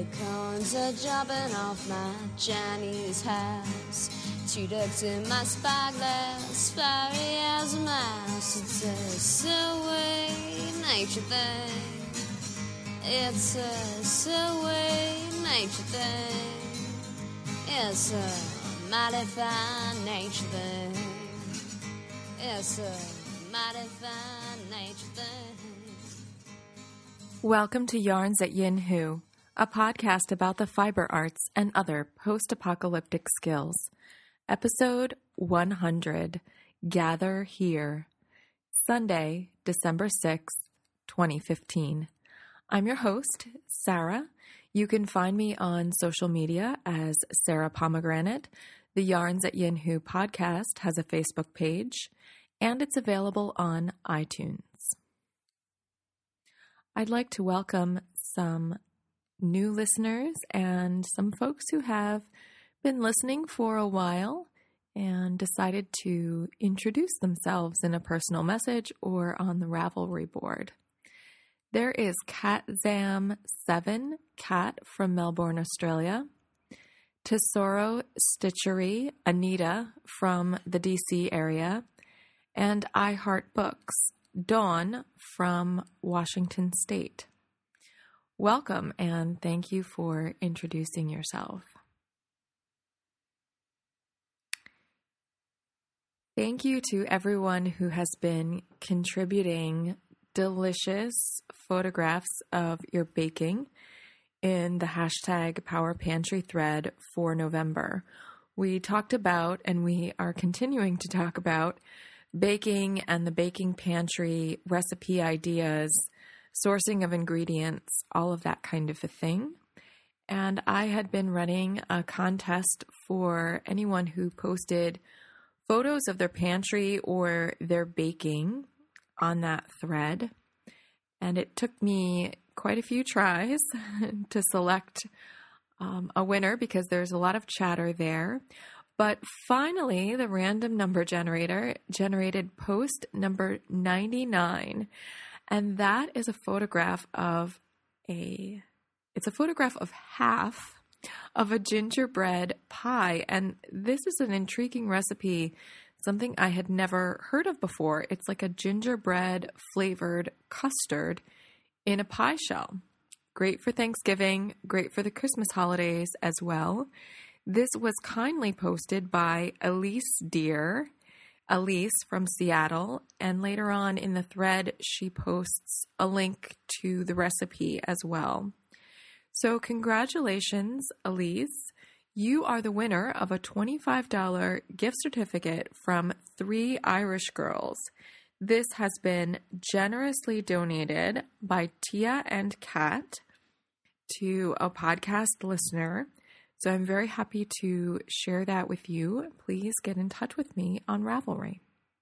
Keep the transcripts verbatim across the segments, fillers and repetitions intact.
Acorns are dropping off my Chinese house. Two ducks in my spyglass, fiery as a mouse. It's a silly nature thing. It's a silly nature thing. It's a mighty fine nature thing. It's a mighty fine nature thing. Welcome to Yarns at Yin Hu, a podcast about the fiber arts and other post-apocalyptic skills. Episode one hundred, Gather Here, Sunday, December sixth, twenty fifteen. I'm your host, Sarah. You can find me on social media as Sarah Pomegranate. The Yarns at Yin Hu podcast has a Facebook page, and it's available on iTunes. I'd like to welcome some new listeners and some folks who have been listening for a while and decided to introduce themselves in a personal message or on the Ravelry board. There is Catzam seven, Cat from Melbourne, Australia. Tesoro Stitchery, Anita from the D C area. And I Heart Books, Dawn from Washington State. Welcome and thank you for introducing yourself. Thank you to everyone who has been contributing delicious photographs of your baking in the hashtag Power Pantry thread for November. We talked about, and we are continuing to talk about, baking and the baking pantry, recipe ideas, sourcing of ingredients, all of that kind of a thing. And I had been running a contest for anyone who posted photos of their pantry or their baking on that thread. And it took me quite a few tries to select um, a winner because there's a lot of chatter there. But finally, the random number generator generated post number ninety-nine. And that is a photograph of a, it's a photograph of half of a gingerbread pie. And this is an intriguing recipe, something I had never heard of before. It's like a gingerbread flavored custard in a pie shell. Great for Thanksgiving, great for the Christmas holidays as well. This was kindly posted by Elise Deer, Elise from Seattle, and later on in the thread, she posts a link to the recipe as well. So congratulations, Elise. You are the winner of a twenty-five dollars gift certificate from Three Irish Girls. This has been generously donated by Tia and Kat to a podcast listener. So I'm very happy to share that with you. Please get in touch with me on Ravelry.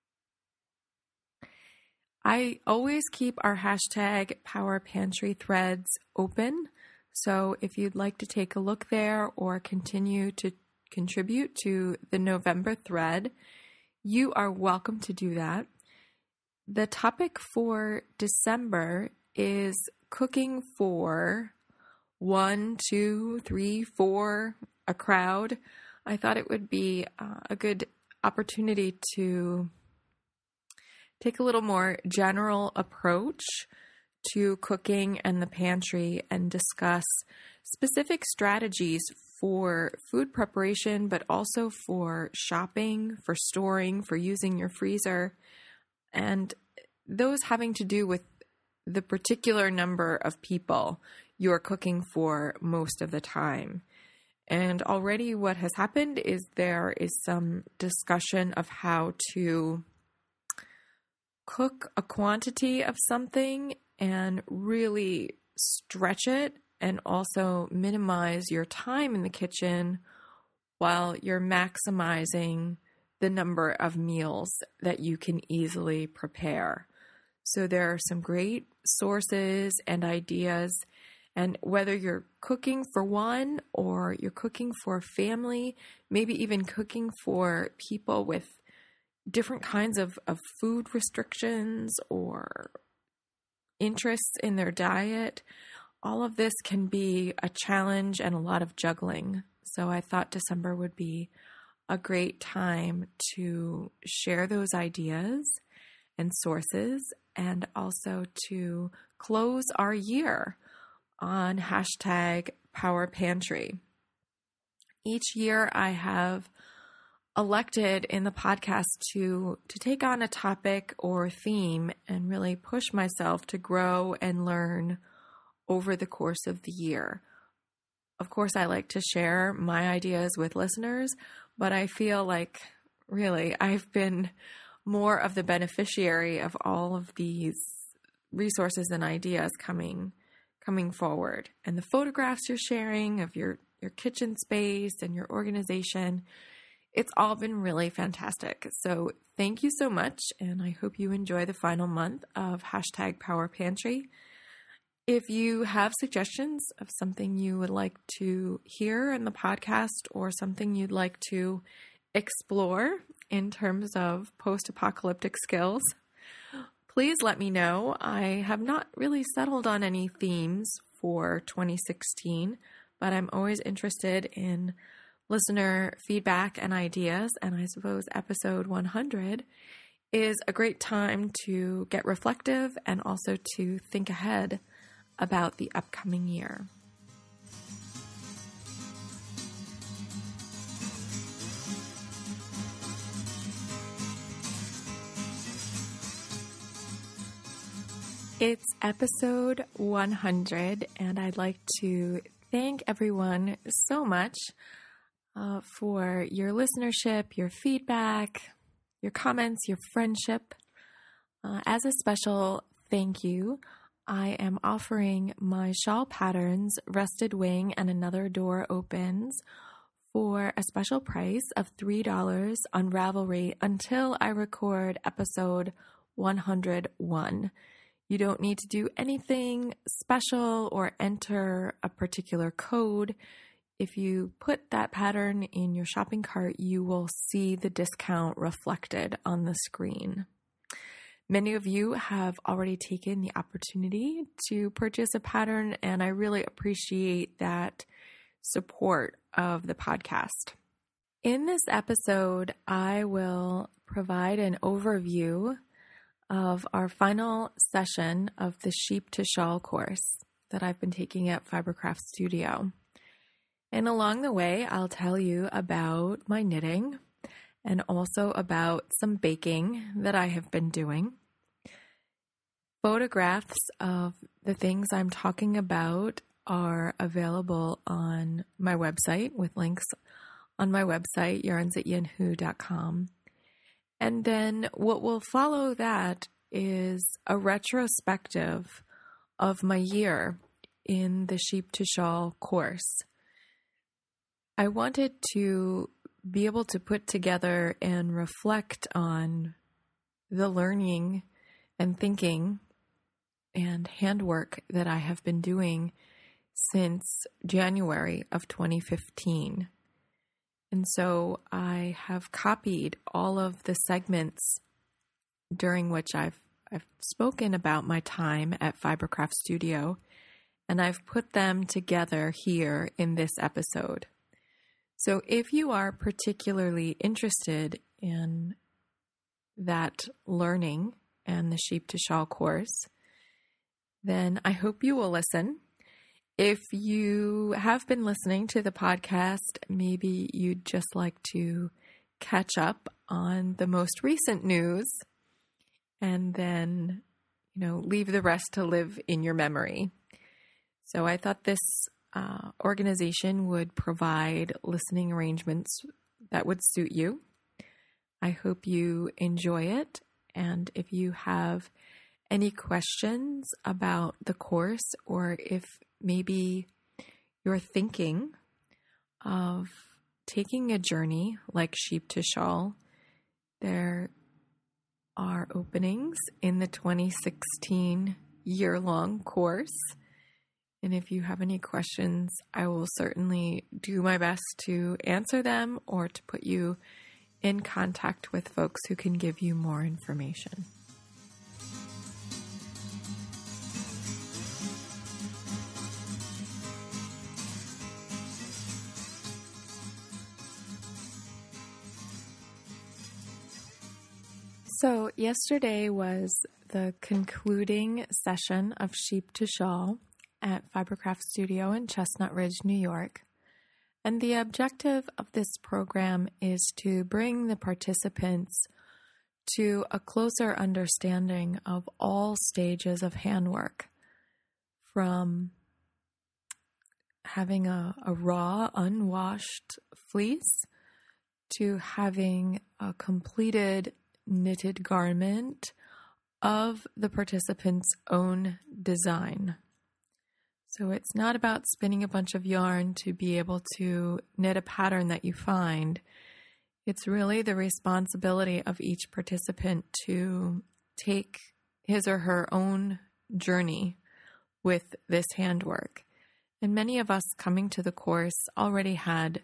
I always keep our hashtag Power Pantry threads open. So if you'd like to take a look there or continue to contribute to the November thread, you are welcome to do that. The topic for December is cooking for one, two, three, four, a crowd. I thought it would be uh, a good opportunity to take a little more general approach to cooking and the pantry and discuss specific strategies for food preparation, but also for shopping, for storing, for using your freezer, and those having to do with the particular number of people you're cooking for most of the time. And already what has happened is there is some discussion of how to cook a quantity of something and really stretch it and also minimize your time in the kitchen while you're maximizing the number of meals that you can easily prepare. So there are some great sources and ideas. And whether you're cooking for one or you're cooking for a family, maybe even cooking for people with different kinds of, of food restrictions or interests in their diet, all of this can be a challenge and a lot of juggling. So I thought December would be a great time to share those ideas and sources, and also to close our year on hashtag Power Pantry. Each year I have elected in the podcast to, to take on a topic or theme and really push myself to grow and learn over the course of the year. Of course, I like to share my ideas with listeners, but I feel like really I've been more of the beneficiary of all of these resources and ideas coming coming forward. And the photographs you're sharing of your, your kitchen space and your organization, it's all been really fantastic. So thank you so much, and I hope you enjoy the final month of hashtag Power Pantry. If you have suggestions of something you would like to hear in the podcast or something you'd like to explore in terms of post-apocalyptic skills, please let me know. I have not really settled on any themes for twenty sixteen, but I'm always interested in listener feedback and ideas, and I suppose episode one hundred is a great time to get reflective and also to think ahead about the upcoming year. It's episode one hundred, and I'd like to thank everyone so much uh, for your listenership, your feedback, your comments, your friendship. Uh, as a special thank you, I am offering my shawl patterns, Rusted Wing and Another Door Opens, for a special price of three dollars on Ravelry until I record episode one hundred one. You don't need to do anything special or enter a particular code. If you put that pattern in your shopping cart, you will see the discount reflected on the screen. Many of you have already taken the opportunity to purchase a pattern, and I really appreciate that support of the podcast. In this episode, I will provide an overview of our final session of the Sheep to Shawl course that I've been taking at Fibercraft Studio. And along the way, I'll tell you about my knitting and also about some baking that I have been doing. Photographs of the things I'm talking about are available on my website with links on my website, yarns at yahoo dot com. And then what will follow that is a retrospective of my year in the Sheep to Shawl course. I wanted to be able to put together and reflect on the learning and thinking and handwork that I have been doing since January of twenty fifteen. And so I have copied all of the segments during which I've I've spoken about my time at Fibercraft Studio, and I've put them together here in this episode. So if you are particularly interested in that learning and the Sheep to Shawl course, then I hope you will listen. If you have been listening to the podcast, maybe you'd just like to catch up on the most recent news and then, you know, leave the rest to live in your memory. So I thought this uh, organization would provide listening arrangements that would suit you. I hope you enjoy it. And if you have any questions about the course, or if maybe you're thinking of taking a journey like Sheep to Shawl, there are openings in the twenty sixteen year-long course. And if you have any questions, I will certainly do my best to answer them or to put you in contact with folks who can give you more information. So yesterday was the concluding session of Sheep to Shawl at Fibercraft Studio in Chestnut Ridge, New York. And the objective of this program is to bring the participants to a closer understanding of all stages of handwork, from having a, a raw, unwashed fleece to having a completed knitted garment of the participant's own design. So it's not about spinning a bunch of yarn to be able to knit a pattern that you find. It's really the responsibility of each participant to take his or her own journey with this handwork. And many of us coming to the course already had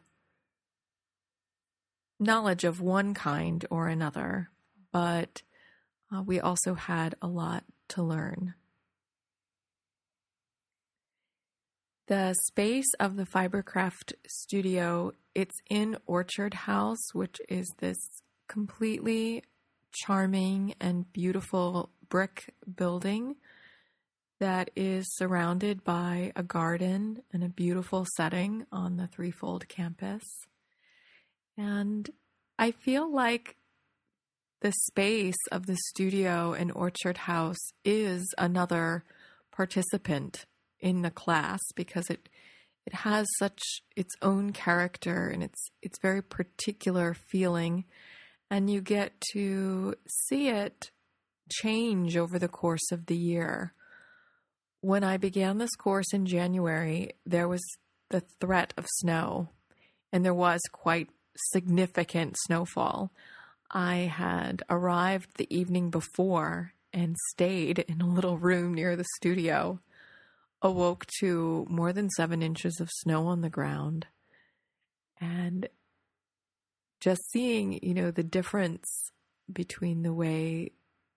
knowledge of one kind or another, but uh, we also had a lot to learn. The space of the Fibercraft Studio, it's in Orchard House, which is this completely charming and beautiful brick building that is surrounded by a garden and a beautiful setting on the Threefold campus. And I feel like the space of the studio in Orchard House is another participant in the class, because it it has such its own character and it's it's very particular feeling, and you get to see it change over the course of the year. When I began this course in January, there was the threat of snow, and there was quite significant snowfall. I had arrived the evening before and stayed in a little room near the studio, awoke to more than seven inches of snow on the ground, and just seeing, you know, the difference between the way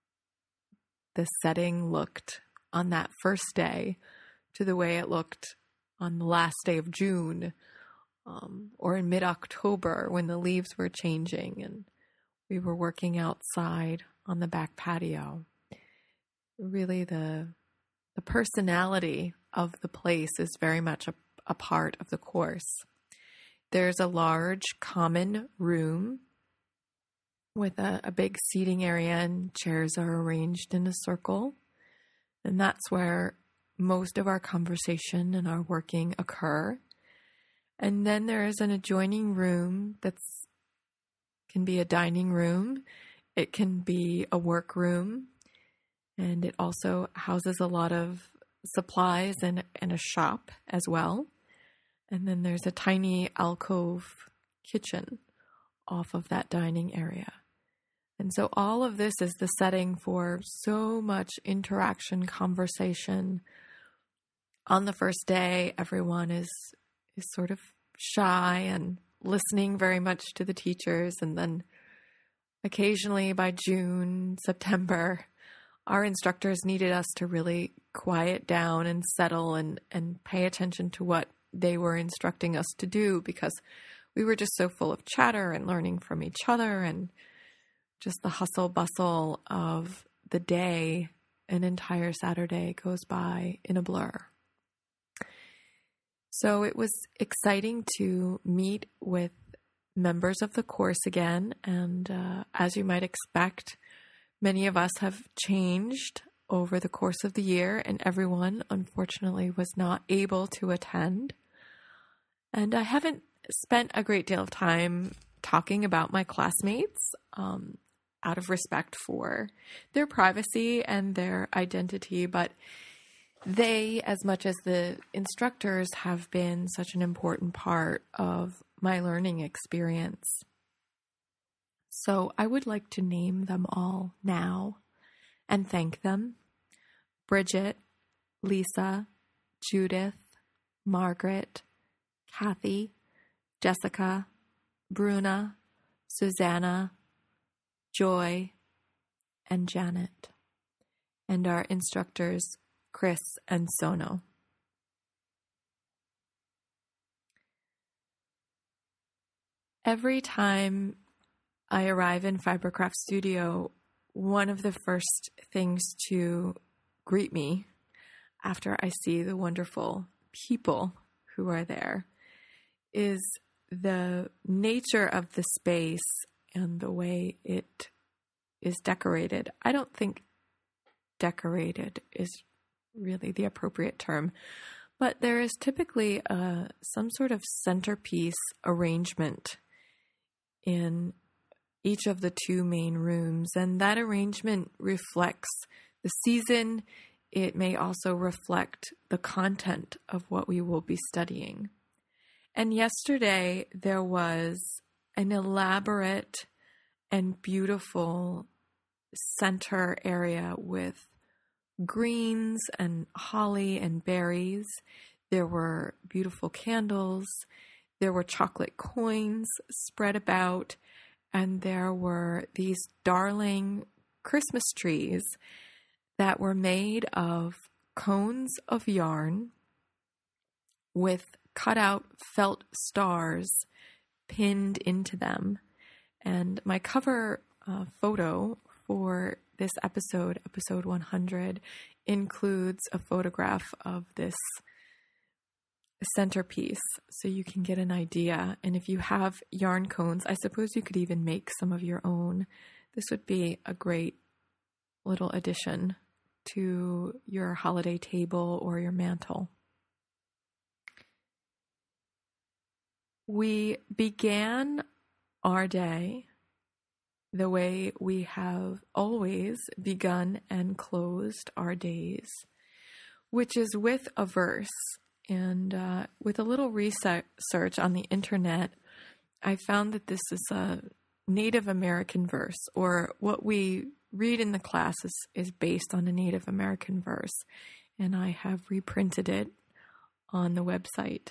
the setting looked on that first day to the way it looked on the last day of June, um, or in mid-October when the leaves were changing and we were working outside on the back patio. Really, the the personality of the place is very much a, a part of the course. There's a large common room with a, a big seating area, and chairs are arranged in a circle. And that's where most of our conversation and our working occur. And then there is an adjoining room that's can be a dining room. It can be a workroom. And it also houses a lot of supplies and, and a shop as well. And then there's a tiny alcove kitchen off of that dining area. And so all of this is the setting for so much interaction, conversation. On the first day, everyone is is sort of shy and listening very much to the teachers. And then occasionally by June, September, our instructors needed us to really quiet down and settle and, and pay attention to what they were instructing us to do, because we were just so full of chatter and learning from each other, and just the hustle bustle of the day. An entire Saturday goes by in a blur. So it was exciting to meet with members of the course again. And uh, as you might expect, many of us have changed over the course of the year, and everyone, unfortunately, was not able to attend. And I haven't spent a great deal of time talking about my classmates, um, out of respect for their privacy and their identity, but they, as much as the instructors, have been such an important part of my learning experience. So I would like to name them all now and thank them. Bridget, Lisa, Judith, Margaret, Kathy, Jessica, Bruna, Susanna, Joy, and Janet, and our instructors, Chris and Sono. Every time I arrive in Fibercraft Studio, one of the first things to greet me after I see the wonderful people who are there is the nature of the space and the way it is decorated. I don't think decorated is really the appropriate term, but there is typically a, some sort of centerpiece arrangement in each of the two main rooms, and that arrangement reflects the season. It may also reflect the content of what we will be studying. And yesterday there was an elaborate and beautiful center area with greens and holly and berries. There were beautiful candles. There were chocolate coins spread about. And there were these darling Christmas trees that were made of cones of yarn with cut-out felt stars pinned into them. And my cover uh, photo for this episode, episode one hundred, includes a photograph of this centerpiece so you can get an idea. And if you have yarn cones, I suppose you could even make some of your own. This would be a great little addition to your holiday table or your mantle. We began our day the way we have always begun and closed our days, which is with a verse. And uh, with a little research on the internet, I found that this is a Native American verse, or what we read in the classes is based on a Native American verse. And I have reprinted it on the website.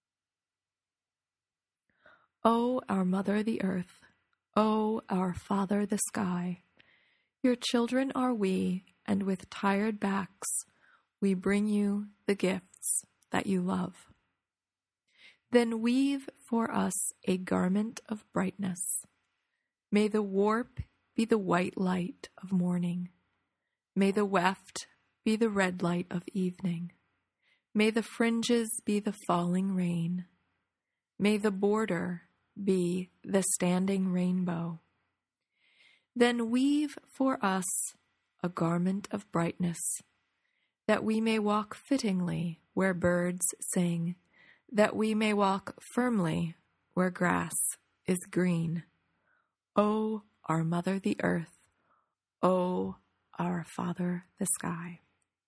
O our Mother the Earth, O our Father the Sky, your children are we, and with tired backs we bring you the gifts that you love. Then weave for us a garment of brightness. May the warp be the white light of morning. May the weft be the red light of evening. May the fringes be the falling rain. May the border be the standing rainbow. Then weave for us a garment of brightness, that we may walk fittingly where birds sing, that we may walk firmly where grass is green. O our Mother the Earth, O our Father the Sky.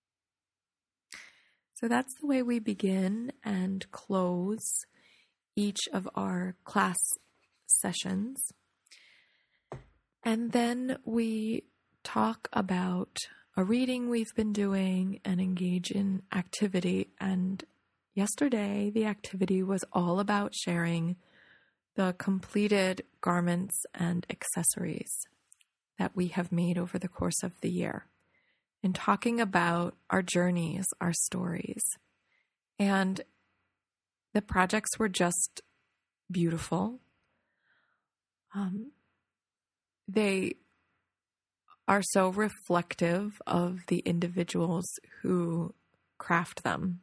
So that's the way we begin and close each of our class sessions. And then we talk about a reading we've been doing and engage in activity. And yesterday, the activity was all about sharing the completed garments and accessories that we have made over the course of the year, and talking about our journeys, our stories. And the projects were just beautiful. Um, they are so reflective of the individuals who craft them.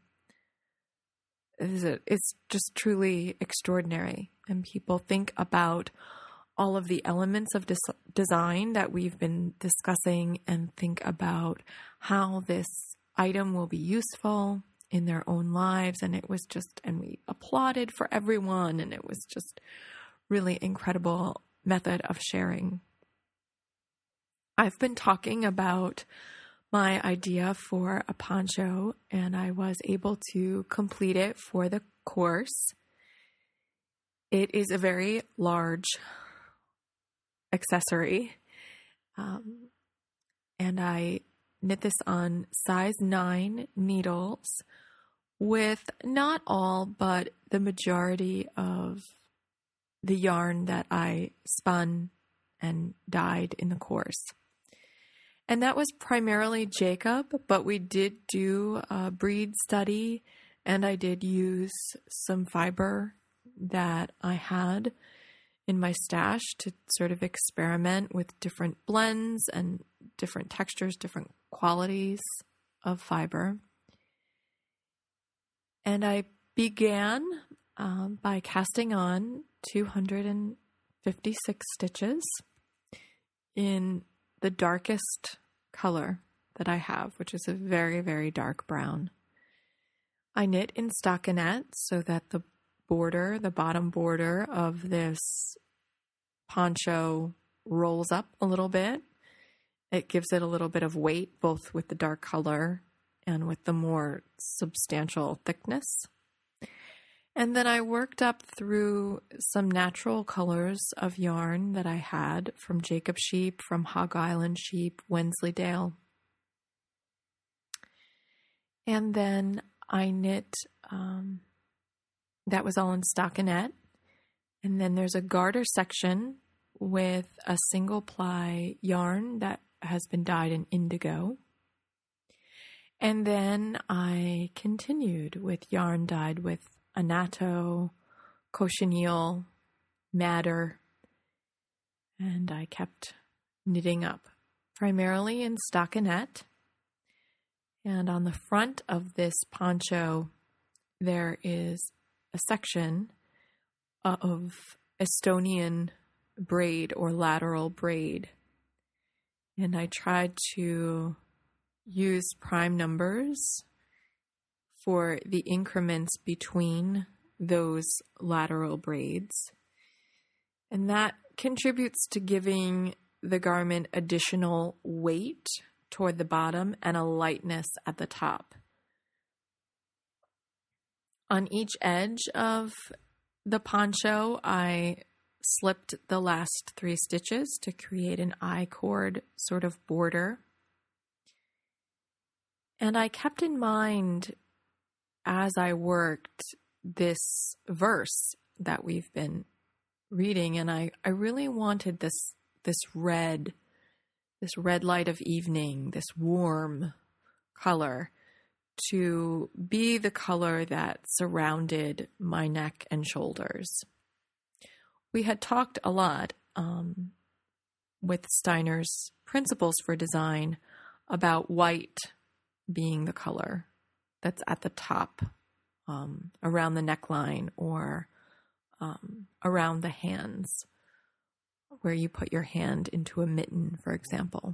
It's just truly extraordinary. And people think about all of the elements of des- design that we've been discussing and think about how this item will be useful in their own lives. And it was just, and we applauded for everyone. And it was just really incredible method of sharing. I've been talking about my idea for a poncho, and I was able to complete it for the course. It is a very large accessory, um, and I knit this on size nine needles with not all, but the majority of the yarn that I spun and dyed in the course. And that was primarily Jacob, but we did do a breed study, and I did use some fiber that I had in my stash to sort of experiment with different blends and different textures, different qualities of fiber. And I began um, by casting on two hundred fifty-six stitches in the darkest color that I have, which is a very, very dark brown. I knit in stockinette so that the border, the bottom border of this poncho rolls up a little bit. It gives it a little bit of weight, both with the dark color and with the more substantial thickness. And then I worked up through some natural colors of yarn that I had from Jacob Sheep, from Hog Island Sheep, Wensleydale. And then I knit, um, that was all in stockinette. And then there's a garter section with a single ply yarn that has been dyed in indigo. And then I continued with yarn dyed with annatto, cochineal, madder, and I kept knitting up, primarily in stockinette. And on the front of this poncho, there is a section of Estonian braid or lateral braid. And I tried to use prime numbers for the increments between those lateral braids. And that contributes to giving the garment additional weight toward the bottom and a lightness at the top. On each edge of the poncho, I slipped the last three stitches to create an I-cord sort of border. And I kept in mind as I worked this verse that we've been reading, and I, I really wanted this this red, this red light of evening, this warm color to be the color that surrounded my neck and shoulders. We had talked a lot um, with Steiner's Principles for Design about white being the color that's at the top, um, around the neckline or um, around the hands, where you put your hand into a mitten, for example.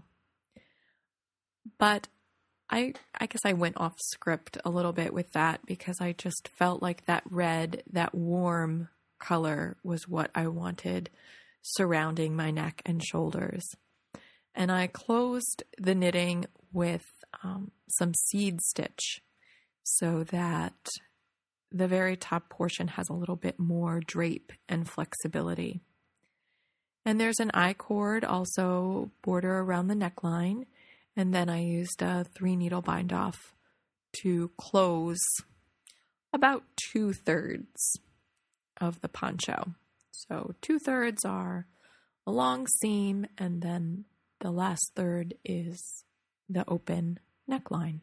But I I guess I went off script a little bit with that because I just felt like that red, that warm color was what I wanted surrounding my neck and shoulders. And I closed the knitting with um, some seed stitch so that the very top portion has a little bit more drape and flexibility. And there's an I-cord also border around the neckline. And then I used a three needle bind off to close about two thirds of the poncho. So two thirds are a long seam, and then the last third is the open neckline.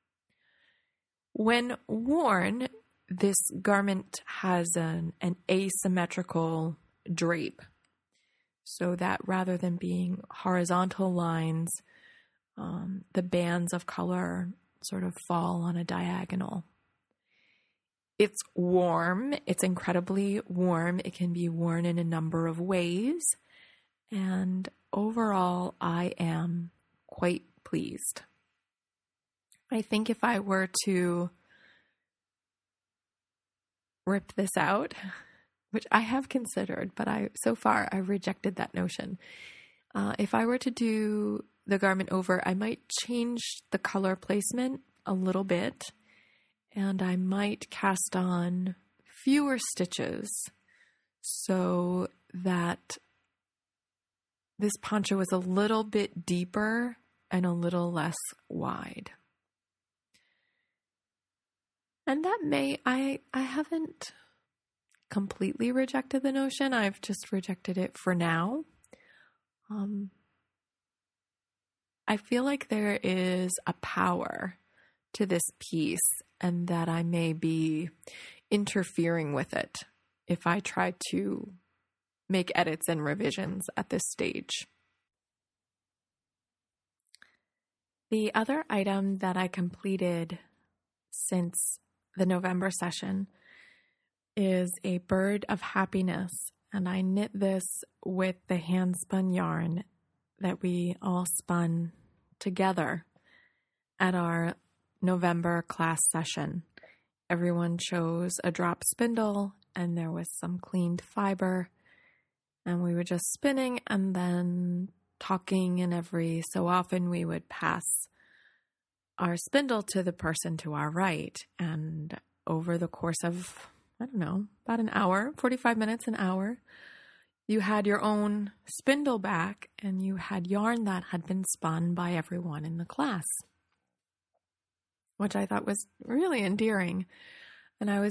When worn, this garment has an, an asymmetrical drape, so that rather than being horizontal lines, um, the bands of color sort of fall on a diagonal. It's warm. It's incredibly warm. It can be worn in a number of ways. And overall, I am quite pleased. I think if I were to rip this out, which I have considered, but I so far I've rejected that notion. Uh, if I were to do the garment over, I might change the color placement a little bit, and I might cast on fewer stitches so that this poncho is a little bit deeper and a little less wide. And that may, I, I haven't completely rejected the notion. I've just rejected it for now. Um, I feel like there is a power to this piece and that I may be interfering with it if I try to make edits and revisions at this stage. The other item that I completed since the November session is a bird of happiness, and I knit this with the hand spun yarn that we all spun together at our November class session. Everyone chose a drop spindle, and there was some cleaned fiber, and we were just spinning and then talking, and every so often we would pass our spindle to the person to our right. And over the course of, I don't know, about an hour, forty-five minutes, an hour, you had your own spindle back, and you had yarn that had been spun by everyone in the class, which I thought was really endearing. And I was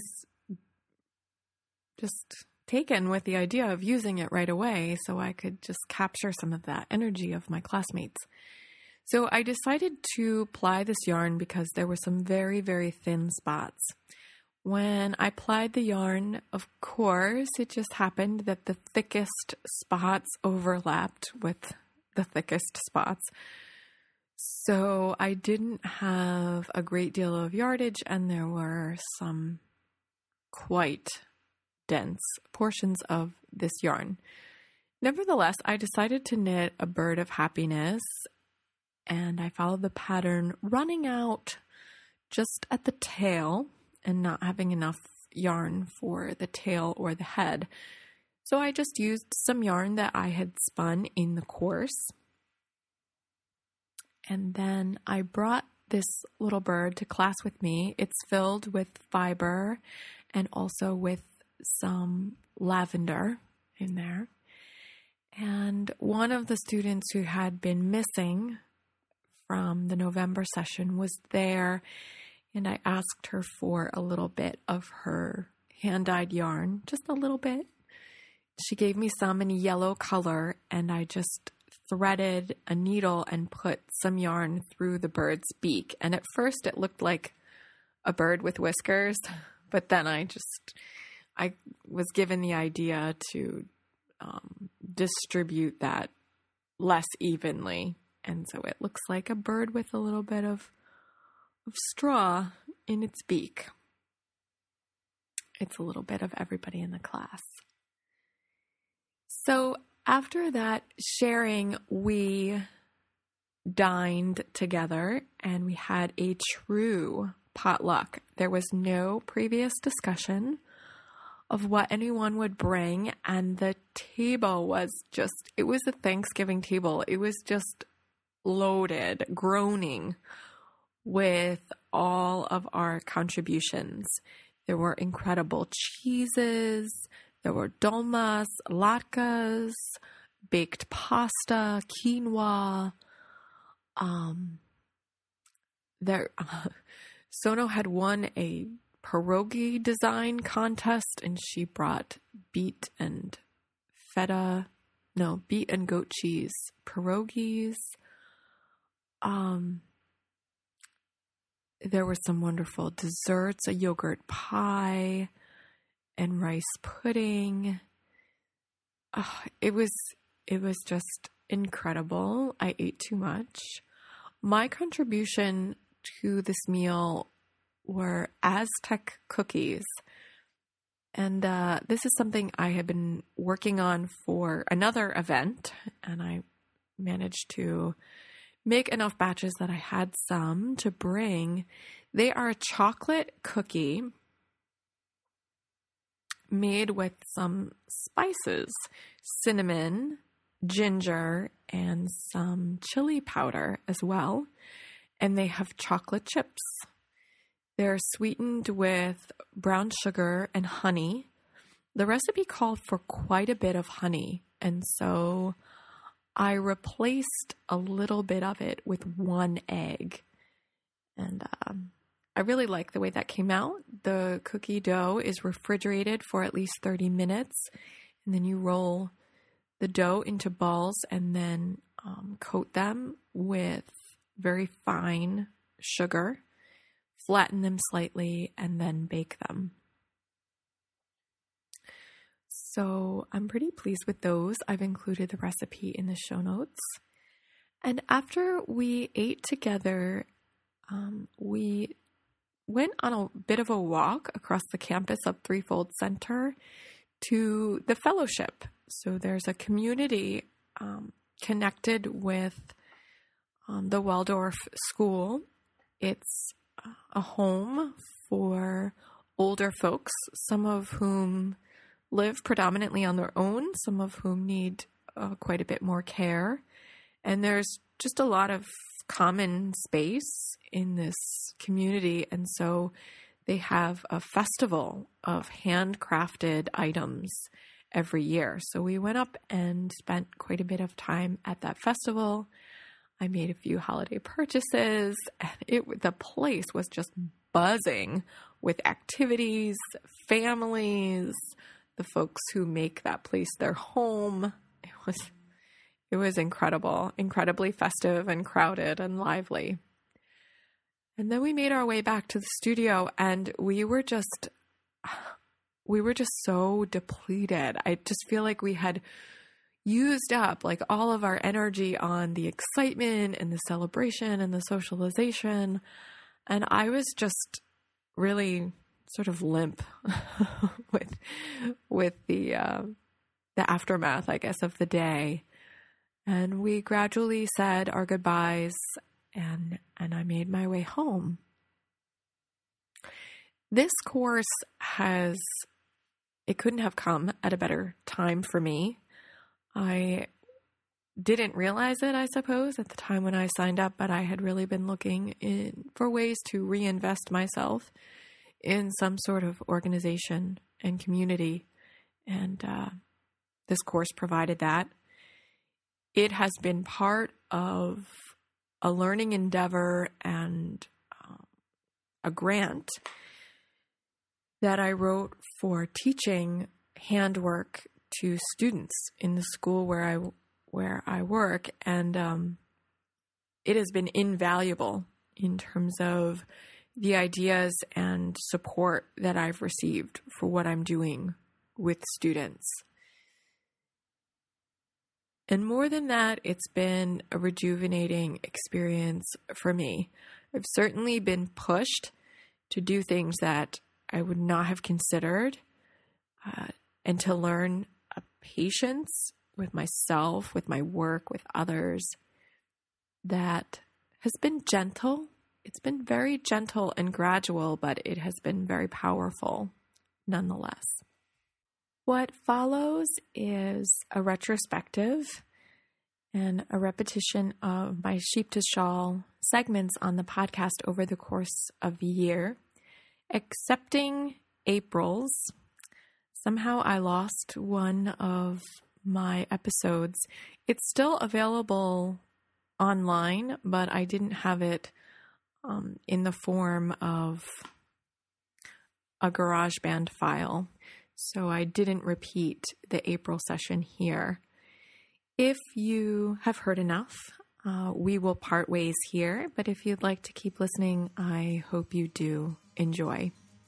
just taken with the idea of using it right away so I could just capture some of that energy of my classmates. So I decided to ply this yarn because there were some very, very thin spots. When I plied the yarn, of course, it just happened that the thickest spots overlapped with the thickest spots. So I didn't have a great deal of yardage, and there were some quite dense portions of this yarn. Nevertheless, I decided to knit a bird of happiness, and I followed the pattern running out just at the tail and not having enough yarn for the tail or the head. So I just used some yarn that I had spun in the course. And then I brought this little bird to class with me. It's filled with fiber and also with some lavender in there. And one of the students who had been missing from the November session was there, and I asked her for a little bit of her hand-dyed yarn, just a little bit. She gave me some in yellow color, and I just threaded a needle and put some yarn through the bird's beak. And at first it looked like a bird with whiskers, but then I just, I was given the idea to um, distribute that less evenly. And so it looks like a bird with a little bit of, of straw in its beak. It's a little bit of everybody in the class. So after that sharing, we dined together and we had a true potluck. There was no previous discussion of what anyone would bring, and the table was just, it was a Thanksgiving table. It was just loaded, groaning with all of our contributions. There were incredible cheeses, there were dolmas, latkes, baked pasta, quinoa. Um, there, uh, Sono had won a pierogi design contest, and she brought beet and feta, no, beet and goat cheese pierogies. Um, there were some wonderful desserts, a yogurt pie and rice pudding. Oh, it was, it was just incredible. I ate too much. My contribution to this meal were Aztec cookies. And uh, this is something I had been working on for another event, and I managed to make enough batches that I had some to bring. They are a chocolate cookie made with some spices, cinnamon, ginger, and some chili powder as well. And they have chocolate chips. They're sweetened with brown sugar and honey. The recipe called for quite a bit of honey, and so I replaced a little bit of it with one egg. And um, I really like the way that came out. The cookie dough is refrigerated for at least thirty minutes, and then you roll the dough into balls and then um, coat them with very fine sugar, flatten them slightly, and then bake them. So I'm pretty pleased with those. I've included the recipe in the show notes. And after we ate together, um, we went on a bit of a walk across the campus of Threefold Center to the fellowship. So there's a community um, connected with um, the Waldorf School. It's a home for older folks, some of whom live predominantly on their own, some of whom need uh, quite a bit more care. And there's just a lot of common space in this community. And so they have a festival of handcrafted items every year. So we went up and spent quite a bit of time at that festival. I made a few holiday purchases, and it the place was just buzzing with activities, families, the folks who make that place their home. It was it was incredible, incredibly festive and crowded and lively. And then we made our way back to the studio, and we were just we were just so depleted. I just feel like we had used up like all of our energy on the excitement and the celebration and the socialization. And I was just really sort of limp with, with the, uh, the aftermath, I guess, of the day. And we gradually said our goodbyes, and, and I made my way home. This course has, it couldn't have come at a better time for me. I didn't realize it, I suppose, at the time when I signed up, but I had really been looking in, for ways to reinvest myself in some sort of organization and community. And uh, this course provided that. It has been part of a learning endeavor and uh, a grant that I wrote for teaching handwork to students in the school where I where I work, and um, it has been invaluable in terms of the ideas and support that I've received for what I'm doing with students. And more than that, it's been a rejuvenating experience for me. I've certainly been pushed to do things that I would not have considered, uh, and to learn a patience with myself, with my work, with others, that has been gentle. It's been very gentle and gradual, but it has been very powerful nonetheless. What follows is a retrospective and a repetition of my Sheep to Shawl segments on the podcast over the course of the year, excepting April's. Somehow I lost one of my episodes. It's still available online, but I didn't have it um, in the form of a GarageBand file. So I didn't repeat the April session here. If you have heard enough, uh, we will part ways here. But if you'd like to keep listening, I hope you do enjoy.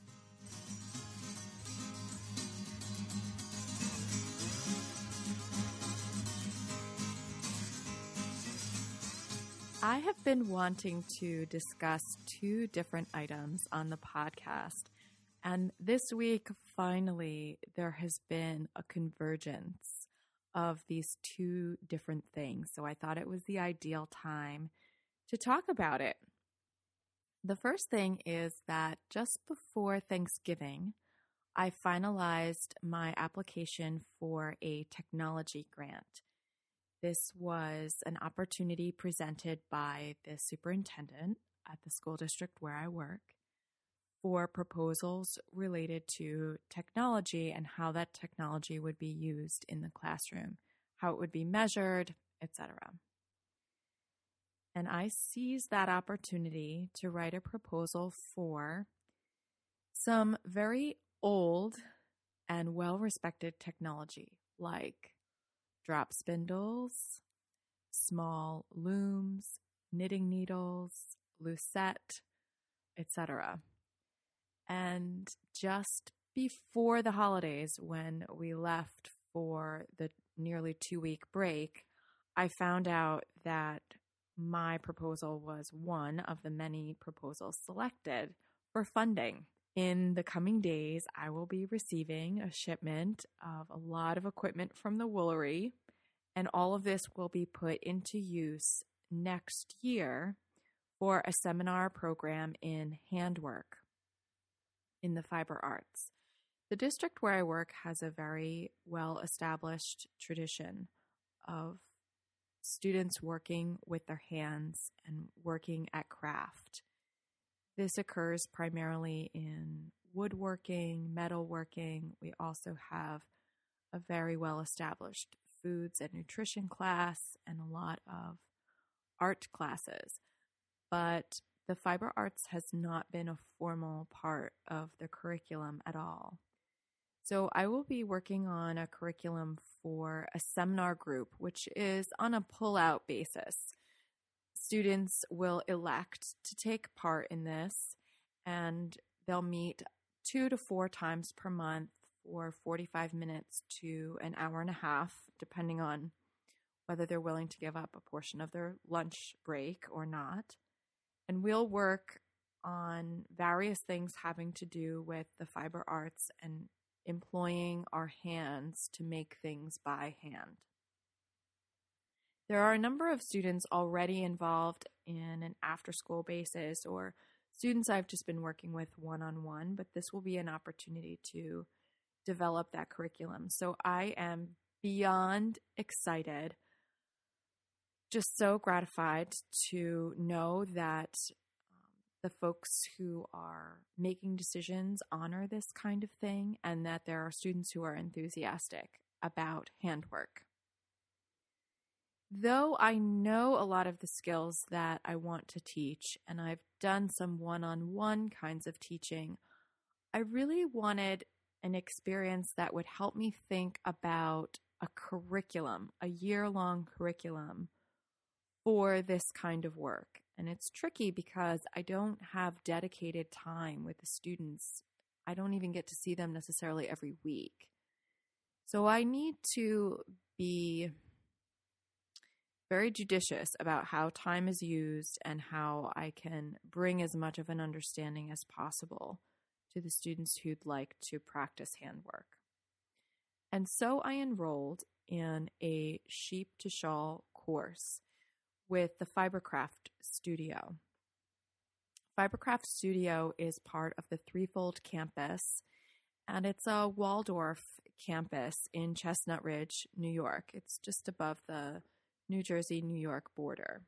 I have been wanting to discuss two different items on the podcast. And this week, finally, there has been a convergence of these two different things. So I thought it was the ideal time to talk about it. The first thing is that just before Thanksgiving, I finalized my application for a technology grant. This was an opportunity presented by the superintendent at the school district where I work for proposals related to technology and how that technology would be used in the classroom, how it would be measured, et cetera. And I seized that opportunity to write a proposal for some very old and well-respected technology like drop spindles, small looms, knitting needles, lucette, et cetera, and just before the holidays, when we left for the nearly two-week break, I found out that my proposal was one of the many proposals selected for funding. In the coming days, I will be receiving a shipment of a lot of equipment from the Woolery, and all of this will be put into use next year for a seminar program in handwork in the fiber arts. The district where I work has a very well-established tradition of students working with their hands and working at craft. This occurs primarily in woodworking, metalworking. We also have a very well-established foods and nutrition class and a lot of art classes. But the fiber arts has not been a formal part of the curriculum at all. So I will be working on a curriculum for a seminar group, which is on a pull-out basis. Students will elect to take part in this, and they'll meet two to four times per month for forty-five minutes to an hour and a half, depending on whether they're willing to give up a portion of their lunch break or not. And we'll work on various things having to do with the fiber arts and employing our hands to make things by hand. There are a number of students already involved in an after-school basis, or students I've just been working with one-on-one, but this will be an opportunity to develop that curriculum. So I am beyond excited, just so gratified to know that the folks who are making decisions honor this kind of thing, and that there are students who are enthusiastic about handwork. Though I know a lot of the skills that I want to teach, and I've done some one-on-one kinds of teaching, I really wanted an experience that would help me think about a curriculum, a year-long curriculum for this kind of work. And it's tricky because I don't have dedicated time with the students. I don't even get to see them necessarily every week. So I need to be very judicious about how time is used and how I can bring as much of an understanding as possible to the students who'd like to practice handwork. And so I enrolled in a sheep to shawl course with the Fibercraft Studio. Fibercraft Studio is part of the Threefold campus, and it's a Waldorf campus in Chestnut Ridge, New York. It's just above the New Jersey-New York border.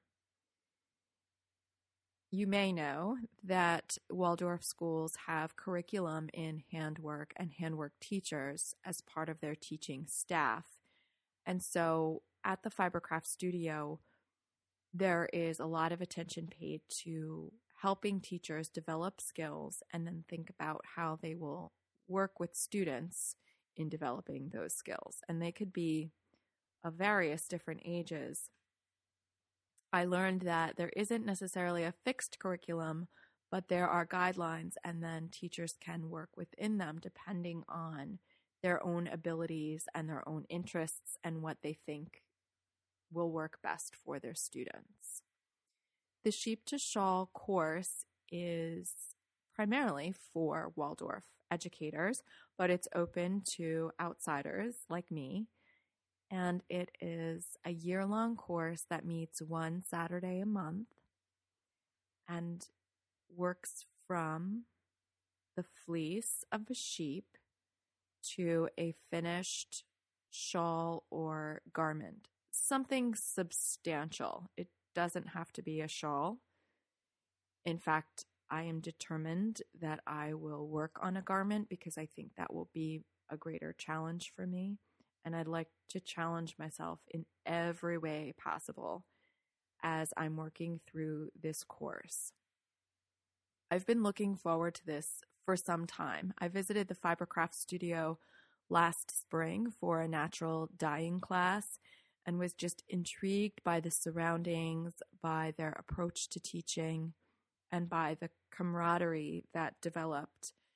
You may know that Waldorf schools have curriculum in handwork and handwork teachers as part of their teaching staff. And so at the Fibercraft Studio, there is a lot of attention paid to helping teachers develop skills and then think about how they will work with students in developing those skills. And they could be of various different ages. I learned that there isn't necessarily a fixed curriculum, but there are guidelines, and then teachers can work within them depending on their own abilities and their own interests and what they think will work best for their students. The Sheep to Shawl course is primarily for Waldorf educators, but it's open to outsiders like me. And it is a year-long course that meets one Saturday a month and works from the fleece of a sheep to a finished shawl or garment. Something substantial. It doesn't have to be a shawl. In fact, I am determined that I will work on a garment because I think that will be a greater challenge for me. And I'd like to challenge myself in every way possible as I'm working through this course. I've been looking forward to this for some time. I visited the Fibercraft Studio last spring for a natural dyeing class and was just intrigued by the surroundings, by their approach to teaching, and by the camaraderie that developed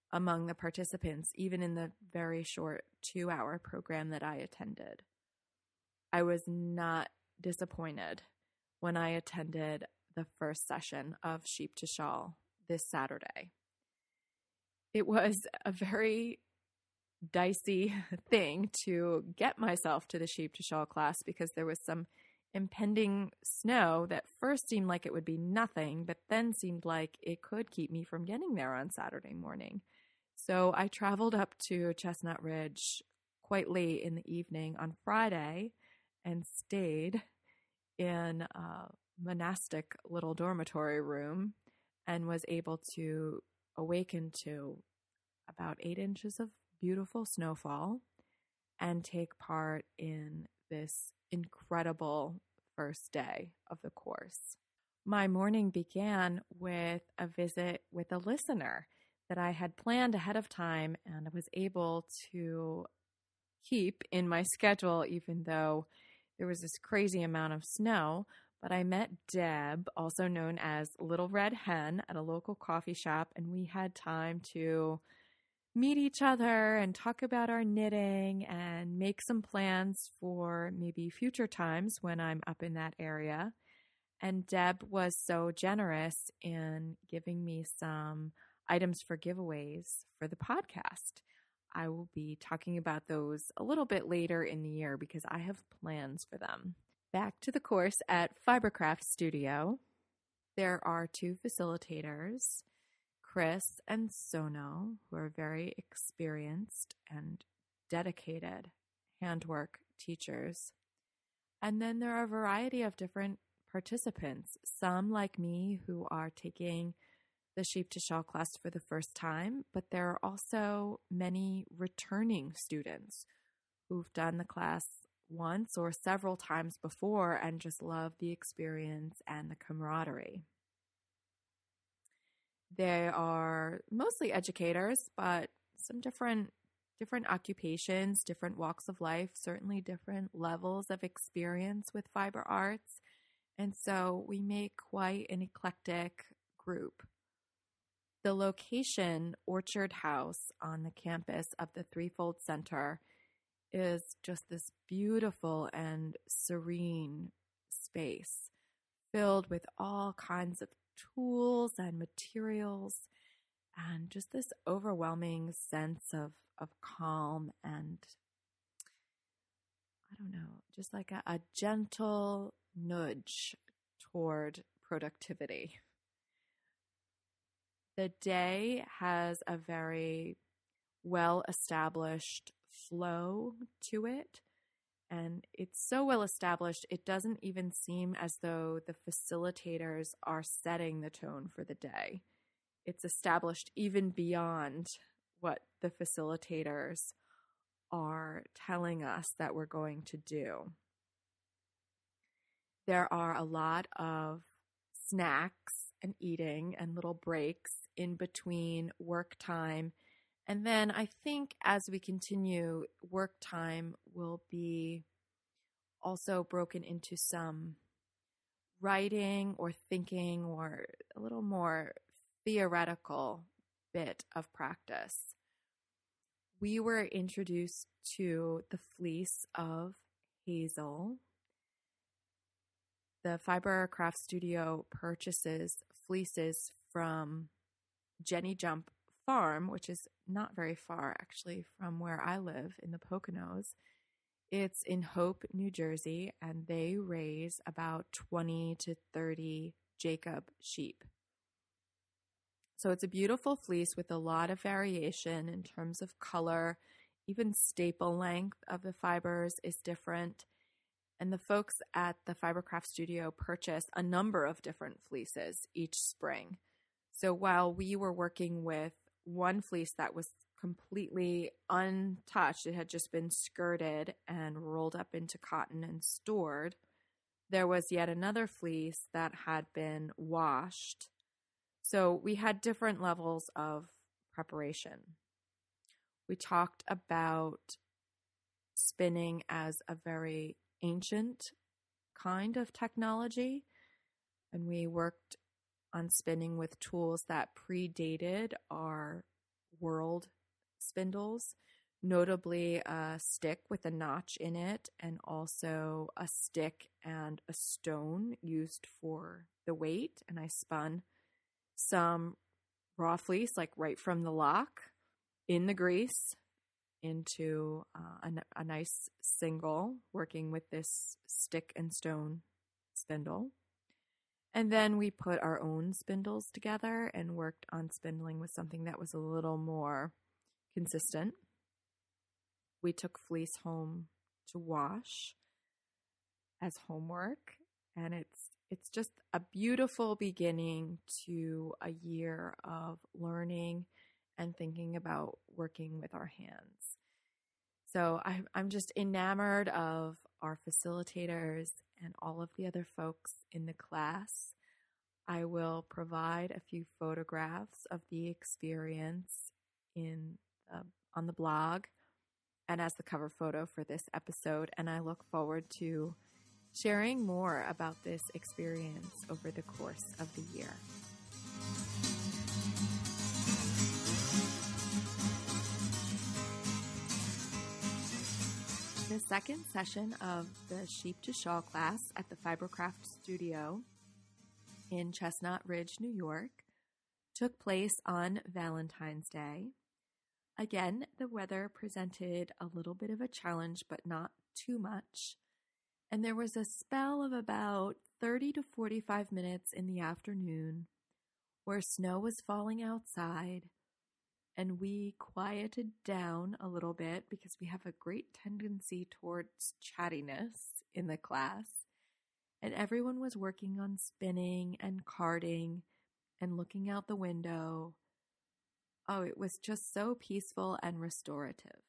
among the participants, even in the very short two-hour program that I attended. I was not disappointed when I attended the first session of Sheep to Shawl this Saturday. It was a very dicey thing to get myself to the Sheep to Shawl class because there was some impending snow that first seemed like it would be nothing, but then seemed like it could keep me from getting there on Saturday morning. So I traveled up to Chestnut Ridge quite late in the evening on Friday and stayed in a monastic little dormitory room and was able to awaken to about eight inches of beautiful snowfall and take part in this incredible first day of the course. My morning began with a visit with a listener that I had planned ahead of time and I was able to keep in my schedule even though there was this crazy amount of snow. But I met Deb, also known as Little Red Hen, at a local coffee shop, and we had time to meet each other and talk about our knitting and make some plans for maybe future times when I'm up in that area. And Deb was so generous in giving me some items for giveaways for the podcast. I will be talking about those a little bit later in the year because I have plans for them. Back to the course at Fibercraft Studio. There are two facilitators, Chris and Sono, who are very experienced and dedicated handwork teachers. And then there are a variety of different participants, some like me who are taking the Sheep to Shawl class for the first time, but there are also many returning students who've done the class once or several times before and just love the experience and the camaraderie. They are mostly educators, but some different different occupations, different walks of life, certainly different levels of experience with fiber arts. And so we make quite an eclectic group. The location, Orchard House on the campus of the Threefold Center, is just this beautiful and serene space filled with all kinds of tools and materials and just this overwhelming sense of, of calm and, I don't know, just like a, a gentle nudge toward productivity. The day has a very well-established flow to it, and it's so well-established it doesn't even seem as though the facilitators are setting the tone for the day. It's established even beyond what the facilitators are telling us that we're going to do. There are a lot of snacks and eating and little breaks in between work time. And then I think as we continue, work time will be also broken into some writing or thinking or a little more theoretical bit of practice. We were introduced to the fleece of Hazel. The Fibercraft Studio purchases fleeces from Jenny Jump Farm, which is not very far actually from where I live in the Poconos. It's in Hope, New Jersey, and they raise about twenty to thirty Jacob sheep. So it's a beautiful fleece with a lot of variation in terms of color. Even staple length of the fibers is different. And the folks at the Fibercraft Studio purchase a number of different fleeces each spring. So while we were working with one fleece that was completely untouched, it had just been skirted and rolled up into cotton and stored, there was yet another fleece that had been washed. So we had different levels of preparation. We talked about spinning as a very ancient kind of technology, and we worked on spinning with tools that predated our world spindles, notably a stick with a notch in it and also a stick and a stone used for the weight. And I spun some raw fleece, like right from the lock, in the grease into uh, a, a nice single, working with this stick and stone spindle. And then we put our own spindles together and worked on spindling with something that was a little more consistent. We took fleece home to wash as homework, and it's it's just a beautiful beginning to a year of learning and thinking about working with our hands. So I, I'm just enamored of our facilitators and all of the other folks in the class. I will provide a few photographs of the experience in uh, on the blog and as the cover photo for this episode, and I look forward to sharing more about this experience over the course of the year. The second session of the Sheep to Shawl class at the Fibercraft Studio in Chestnut Ridge, New York, took place on Valentine's Day. Again, the weather presented a little bit of a challenge, but not too much. And there was a spell of about thirty to forty-five minutes in the afternoon where snow was falling outside, and we quieted down a little bit because we have a great tendency towards chattiness in the class. And everyone was working on spinning and carding and looking out the window. Oh, it was just so peaceful and restorative.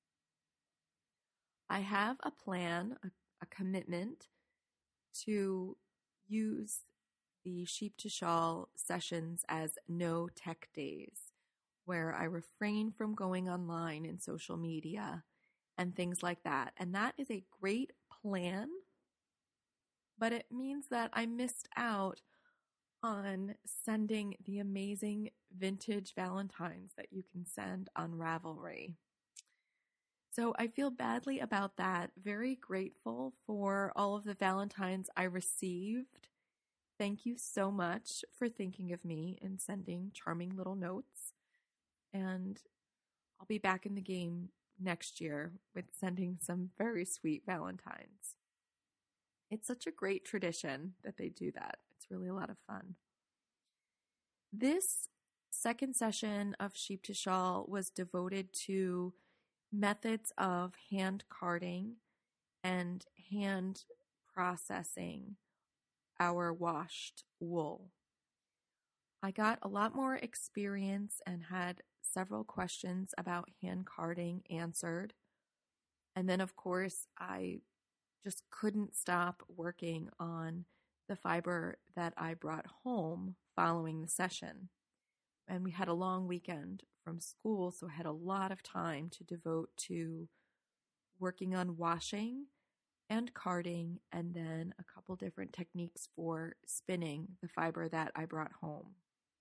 I have a plan, a, a commitment to use the Sheep to Shawl sessions as no tech days, where I refrain from going online and social media and things like that. And that is a great plan, but it means that I missed out on sending the amazing vintage Valentines that you can send on Ravelry. So I feel badly about that. Very grateful for all of the Valentines I received. Thank you so much for thinking of me and sending charming little notes. And I'll be back in the game next year with sending some very sweet Valentines. It's such a great tradition that they do that. It's really a lot of fun. This second session of Sheep to Shawl was devoted to methods of hand carding and hand processing our washed wool. I got a lot more experience and had several questions about hand carding answered. And then, of course, I just couldn't stop working on the fiber that I brought home following the session. And we had a long weekend from school, so I had a lot of time to devote to working on washing and carding, and then a couple different techniques for spinning the fiber that I brought home.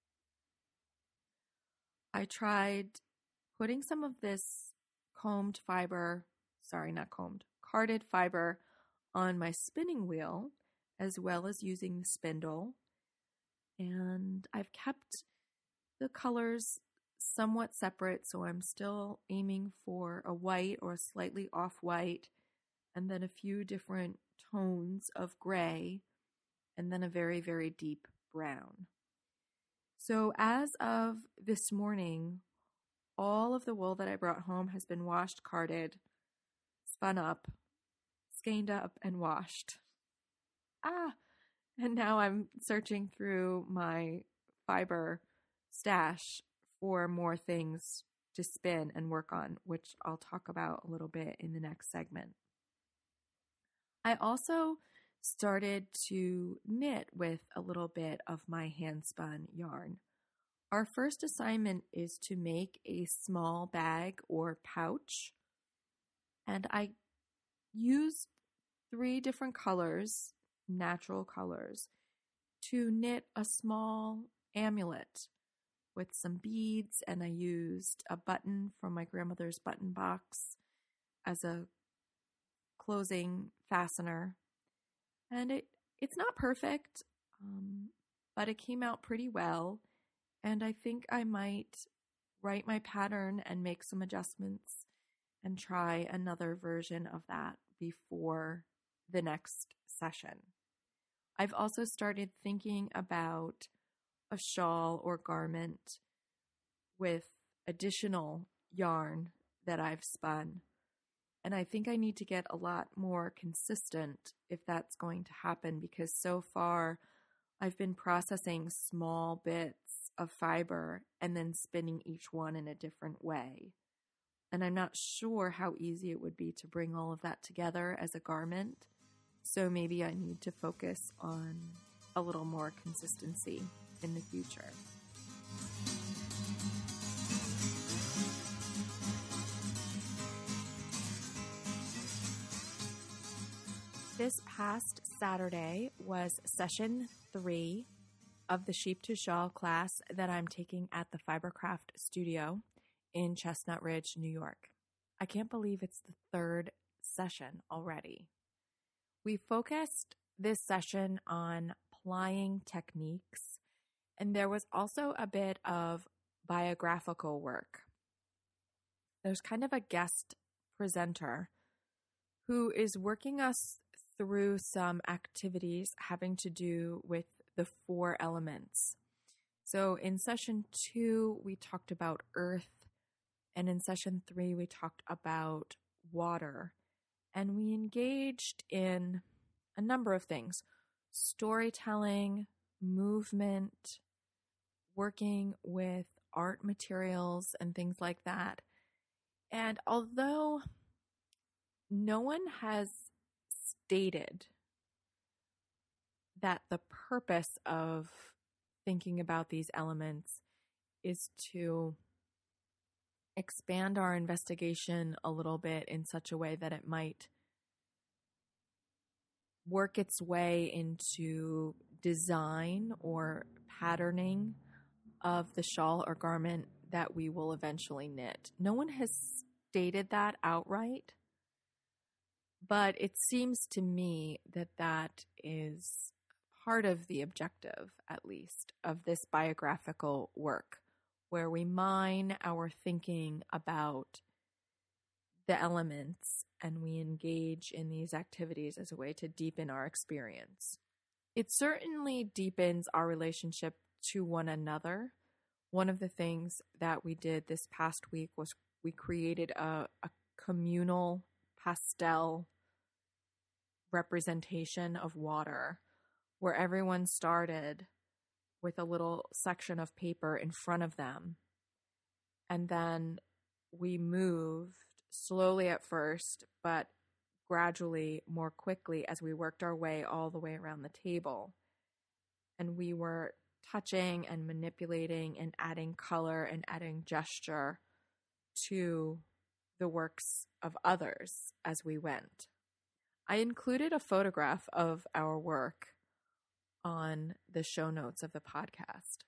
I tried putting some of this combed fiber, sorry, not combed, carded fiber on my spinning wheel, as well as using the spindle. And I've kept the colors somewhat separate, so I'm still aiming for a white or a slightly off-white, and then a few different tones of gray, and then a very, very deep brown. So as of this morning, all of the wool that I brought home has been washed, carded, spun up, skeined up, and washed. Ah, and now I'm searching through my fiber stash for more things to spin and work on, which I'll talk about a little bit in the next segment. I also started to knit with a little bit of my hand-spun yarn. Our first assignment is to make a small bag or pouch, and I used three different colors, natural colors, to knit a small amulet with some beads, and I used a button from my grandmother's button box as a closing fastener. And it it's not perfect, um, but it came out pretty well. And I think I might write my pattern and make some adjustments and try another version of that before the next session. I've also started thinking about a shawl or garment with additional yarn that I've spun. And I think I need to get a lot more consistent if that's going to happen, because so far I've been processing small bits of fiber and then spinning each one in a different way. And I'm not sure how easy it would be to bring all of that together as a garment. So maybe I need to focus on a little more consistency in the future. This past Saturday was session three of the Sheep to Shawl class that I'm taking at the Fibercraft Studio in Chestnut Ridge, New York. I can't believe it's the third session already. We focused this session on plying techniques, and there was also a bit of biographical work. There's kind of a guest presenter who is working us through some activities having to do with the four elements. So in session two, we talked about earth, and in session three, we talked about water. And we engaged in a number of things: storytelling, movement, working with art materials and things like that. And although no one has stated that the purpose of thinking about these elements is to expand our investigation a little bit in such a way that it might work its way into design or patterning of the shawl or garment that we will eventually knit. No one has stated that outright, but it seems to me that that is part of the objective, at least, of this biographical work, where we mine our thinking about the elements and we engage in these activities as a way to deepen our experience. It certainly deepens our relationship to one another. One of the things that we did this past week was we created a, a communal pastel representation of water, where everyone started with a little section of paper in front of them. And then we moved slowly at first, but gradually more quickly as we worked our way all the way around the table. And we were touching and manipulating and adding color and adding gesture to the works of others as we went. I included a photograph of our work on the show notes of the podcast.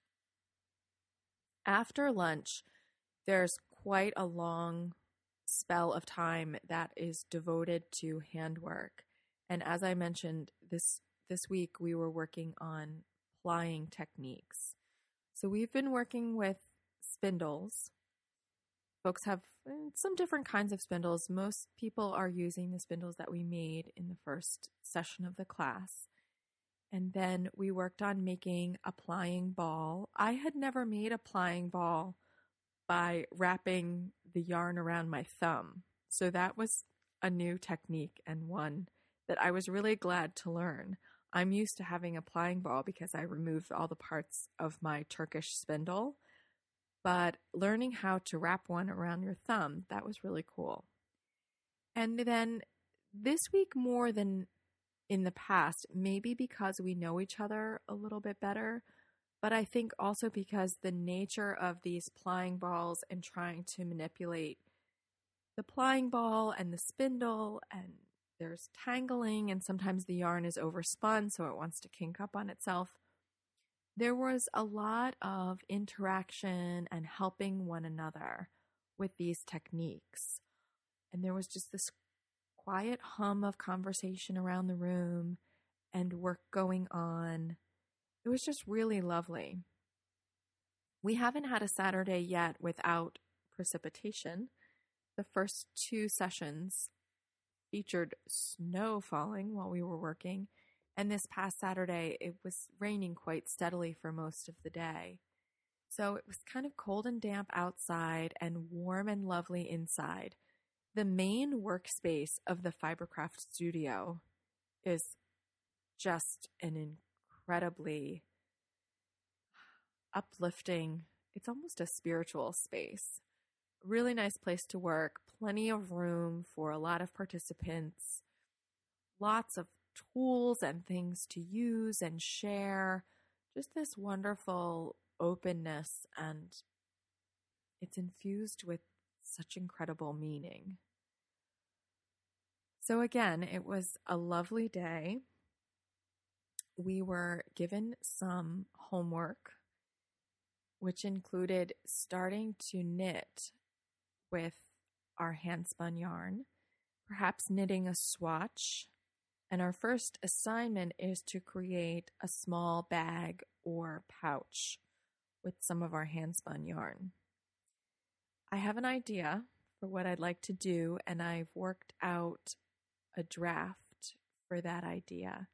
After lunch, there's quite a long spell of time that is devoted to handwork. And as I mentioned, this this week we were working on plying techniques. So we've been working with spindles. Folks have some different kinds of spindles. Most people are using the spindles that we made in the first session of the class. And then we worked on making a plying ball. I had never made a plying ball by wrapping the yarn around my thumb. So that was a new technique and one that I was really glad to learn. I'm used to having a plying ball because I removed all the parts of my Turkish spindle. But learning how to wrap one around your thumb, that was really cool. And then this week, more than in the past, maybe because we know each other a little bit better, but I think also because the nature of these plying balls and trying to manipulate the plying ball and the spindle, and there's tangling, and sometimes the yarn is overspun, so it wants to kink up on itself. there was a lot of interaction and helping one another with these techniques. And there was just this quiet hum of conversation around the room and work going on. It was just really lovely. We haven't had a Saturday yet without precipitation. The first two sessions featured snow falling while we were working, and this past Saturday it was raining quite steadily for most of the day. So it was kind of cold and damp outside and warm and lovely inside. The main workspace of the Fibercraft studio is just an incredibly uplifting, it's almost a spiritual space. Really nice place to work, plenty of room for a lot of participants, lots of tools and things to use and share, just this wonderful openness, and it's infused with such incredible meaning. So again, it was a lovely day. We were given some homework, which included starting to knit with our hand-spun yarn, perhaps knitting a swatch. And our first assignment is to create a small bag or pouch with some of our hand-spun yarn. I have an idea for what I'd like to do, and I've worked out a draft for that idea.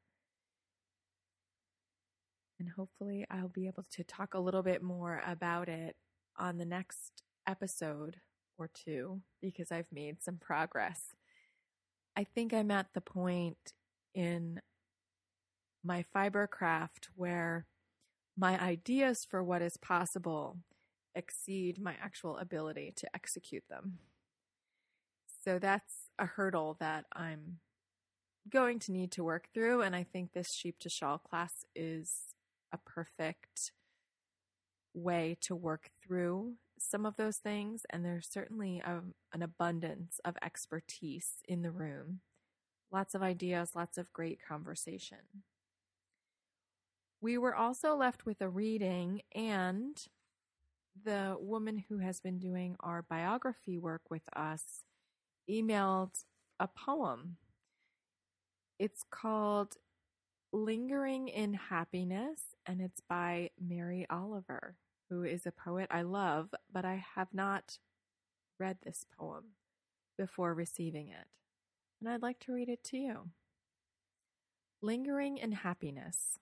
And hopefully I'll be able to talk a little bit more about it on the next episode or two, because I've made some progress. I think I'm at the point in my Fibercraft where my ideas for what is possible exceed my actual ability to execute them. So that's a hurdle that I'm going to need to work through, and I think this Sheep to Shawl class is a perfect way to work through some of those things, and there's certainly a, an abundance of expertise in the room. Lots of ideas, lots of great conversation. We were also left with a reading, and the woman who has been doing our biography work with us emailed a poem. It's called Lingering in Happiness, and it's by Mary Oliver, who is a poet I love, but I have not read this poem before receiving it, and I'd like to read it to you. Lingering in Happiness.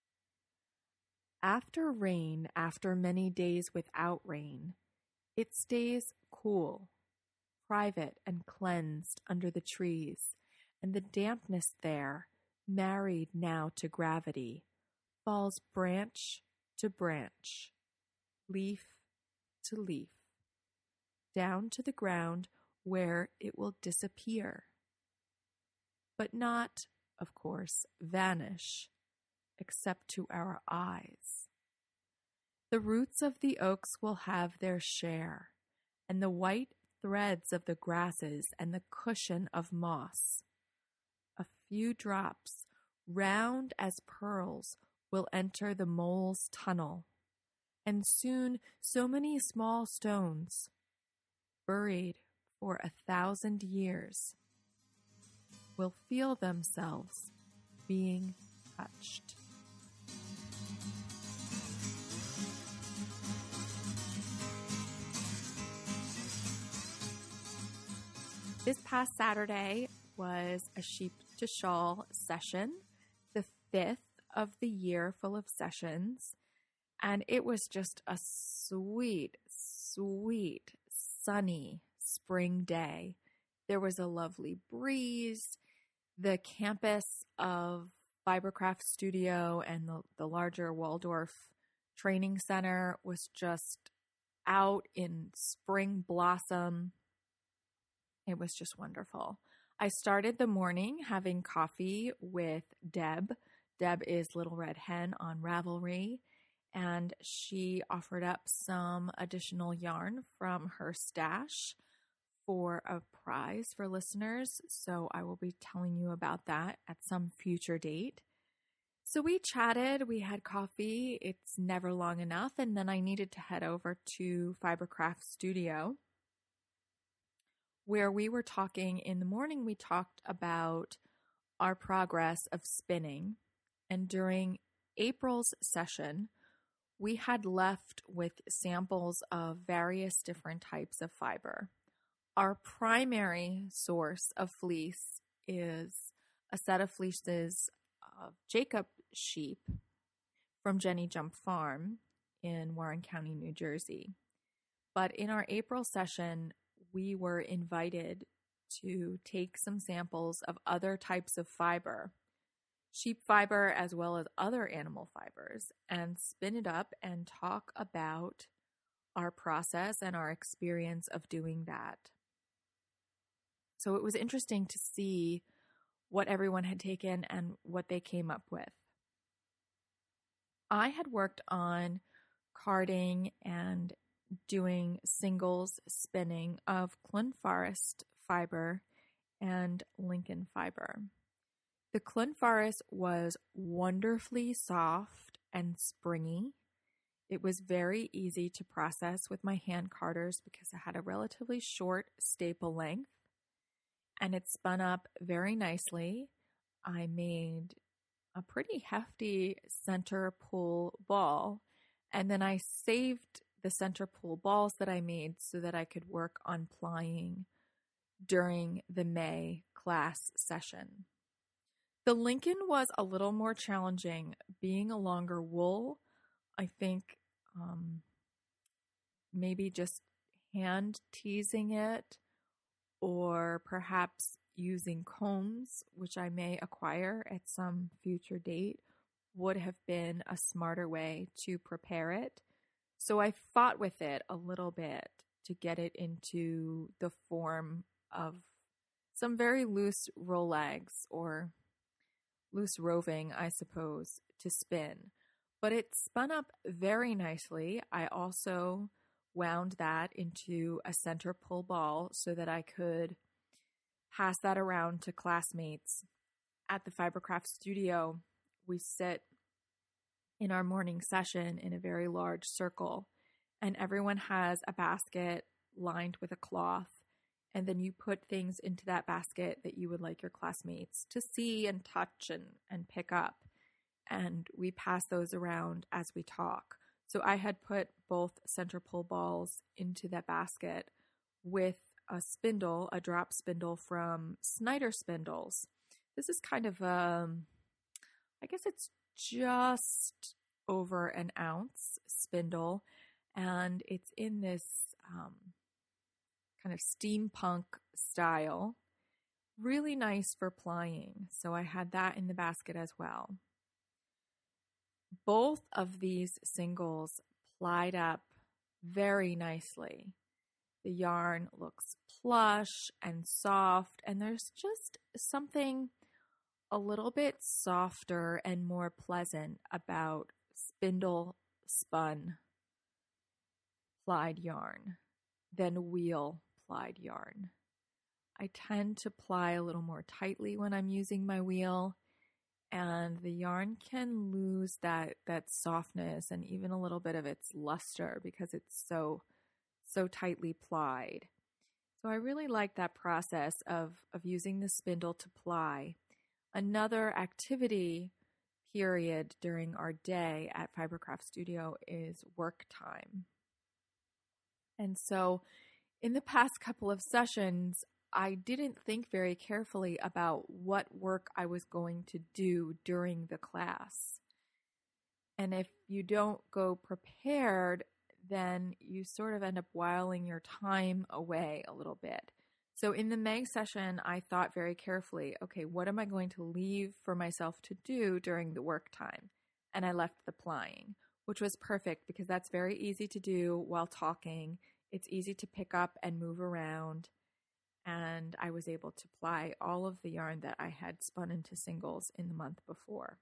After rain, after many days without rain, it stays cool, private and cleansed under the trees, and the dampness there, married now to gravity, falls branch to branch, leaf to leaf, down to the ground where it will disappear, but not, of course, vanish, except to our eyes. The roots of the oaks will have their share, and the white threads of the grasses and the cushion of moss. A few drops, round as pearls, will enter the mole's tunnel, and soon so many small stones, buried for a thousand years, will feel themselves being touched. This past Saturday was a Sheep to Shawl session, the fifth of the year full of sessions, and it was just a sweet, sweet, sunny spring day. There was a lovely breeze. The campus of Fibercraft Studio and the, the larger Waldorf Training Center was just out in spring blossom. It was just wonderful. I started the morning having coffee with Deb. Deb is Little Red Hen on Ravelry, and she offered up some additional yarn from her stash for a prize for listeners, so I will be telling you about that at some future date. So we chatted, we had coffee. It's never long enough. And then I needed to head over to Fibercraft Studio, where we were talking in the morning. We talked about our progress of spinning. And during April's session, we had left with samples of various different types of fiber. Our primary source of fleece is a set of fleeces of Jacob sheep from Jenny Jump Farm in Warren County, New Jersey. But in our April session, we were invited to take some samples of other types of fiber, sheep fiber as well as other animal fibers, and spin it up and talk about our process and our experience of doing that. So it was interesting to see what everyone had taken and what they came up with. I had worked on carding and doing singles spinning of Clun Forest fiber and Lincoln fiber. The Clun Forest was wonderfully soft and springy. It was very easy to process with my hand carders because it had a relatively short staple length, and it spun up very nicely. I made a pretty hefty center pull ball, and then I saved the center pull balls that I made so that I could work on plying during the May class session. The Lincoln was a little more challenging. Being a longer wool, I think um, maybe just hand teasing it, or perhaps using combs, which I may acquire at some future date, would have been a smarter way to prepare it. So I fought with it a little bit to get it into the form of some very loose rollags, or loose roving, I suppose, to spin. But it spun up very nicely. I also wound that into a center pull ball so that I could pass that around to classmates. At the Fibercraft Studio, we sit in our morning session in a very large circle, and everyone has a basket lined with a cloth, and then you put things into that basket that you would like your classmates to see and touch and, and pick up, and we pass those around as we talk. So I had put both center pull balls into that basket with a spindle, a drop spindle from Snyder Spindles. This is kind of, um, I guess it's just over an ounce spindle, and it's in this um, kind of steampunk style. Really nice for plying. So I had that in the basket as well. Both of these singles plied up very nicely. The yarn looks plush and soft, and there's just something a little bit softer and more pleasant about spindle spun plied yarn than wheel plied yarn. I tend to ply a little more tightly when I'm using my wheel, and the yarn can lose that that softness and even a little bit of its luster because it's so so tightly plied. So I really like that process of of using the spindle to ply. Another activity period during our day at Fibercraft Studio is work time. And so in the past couple of sessions, I didn't think very carefully about what work I was going to do during the class. And if you don't go prepared, then you sort of end up whiling your time away a little bit. So in the May session, I thought very carefully, okay, what am I going to leave for myself to do during the work time? And I left the plying, which was perfect because that's very easy to do while talking. It's easy to pick up and move around. And I was able to ply all of the yarn that I had spun into singles in the month before.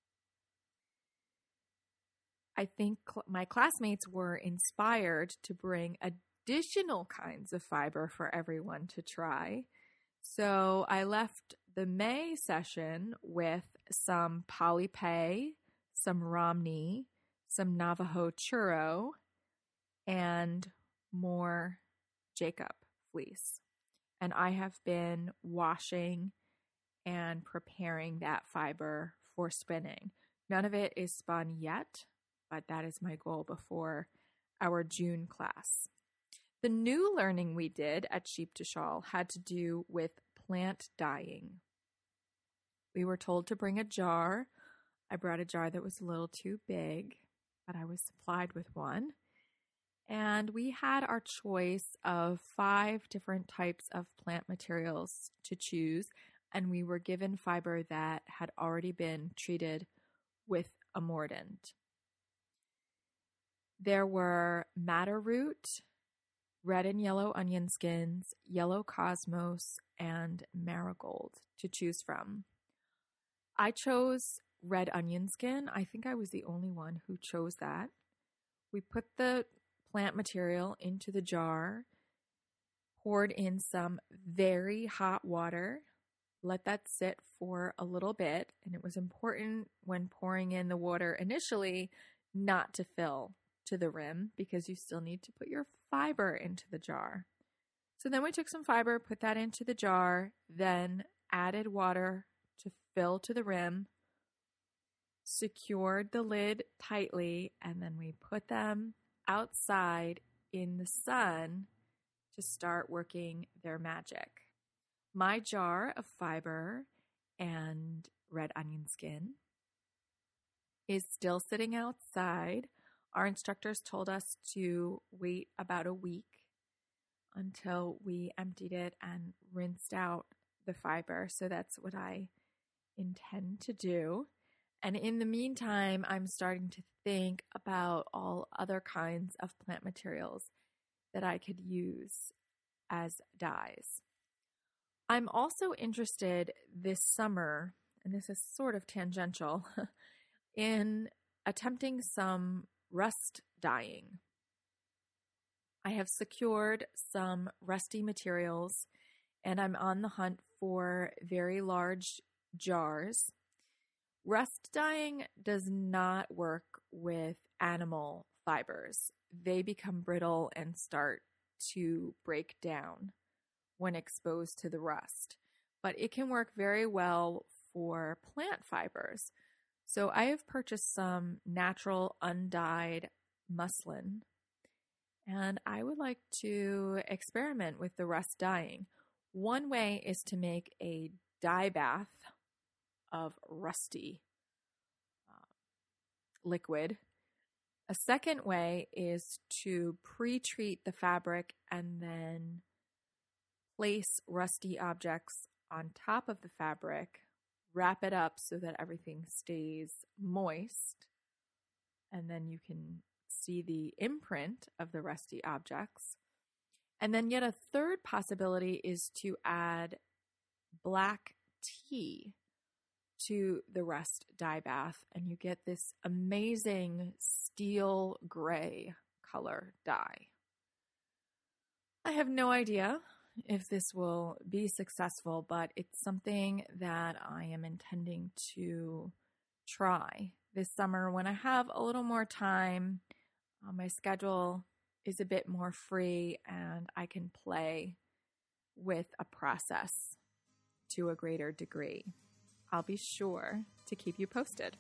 I think cl- my classmates were inspired to bring additional kinds of fiber for everyone to try. So I left the May session with some Polypay, some Romney, some Navajo churro, and more Jacob fleece. And I have been washing and preparing that fiber for spinning. None of it is spun yet, but that is my goal before our June class. The new learning we did at Sheep to Shawl had to do with plant dyeing. We were told to bring a jar. I brought a jar that was a little too big, but I was supplied with one. And we had our choice of five different types of plant materials to choose, and we were given fiber that had already been treated with a mordant. There were madder root, red and yellow onion skins, yellow cosmos, and marigold to choose from. I chose red onion skin. I think I was the only one who chose that. We put the plant material into the jar, poured in some very hot water, let that sit for a little bit, and it was important when pouring in the water initially not to fill to the rim because you still need to put your fiber into the jar. So then we took some fiber, put that into the jar, then added water to fill to the rim, secured the lid tightly, and then we put them outside in the sun to start working their magic. My jar of fiber and red onion skin is still sitting outside. Our instructors told us to wait about a week until we emptied it and rinsed out the fiber. So that's what I intend to do. And in the meantime, I'm starting to think about all other kinds of plant materials that I could use as dyes. I'm also interested this summer, and this is sort of tangential, in attempting some rust dyeing. I have secured some rusty materials, and I'm on the hunt for very large jars. Rust dyeing does not work with animal fibers. They become brittle and start to break down when exposed to the rust. But it can work very well for plant fibers. So I have purchased some natural undyed muslin, and I would like to experiment with the rust dyeing. One way is to make a dye bath of rusty uh, liquid. A second way is to pre-treat the fabric and then place rusty objects on top of the fabric, wrap it up so that everything stays moist, and then you can see the imprint of the rusty objects. And then yet a third possibility is to add black tea to the rust dye bath, and you get this amazing steel gray color dye. I have no idea if this will be successful, but it's something that I am intending to try this summer when I have a little more time. Uh, my schedule is a bit more free and I can play with a process to a greater degree. I'll be sure to keep you posted.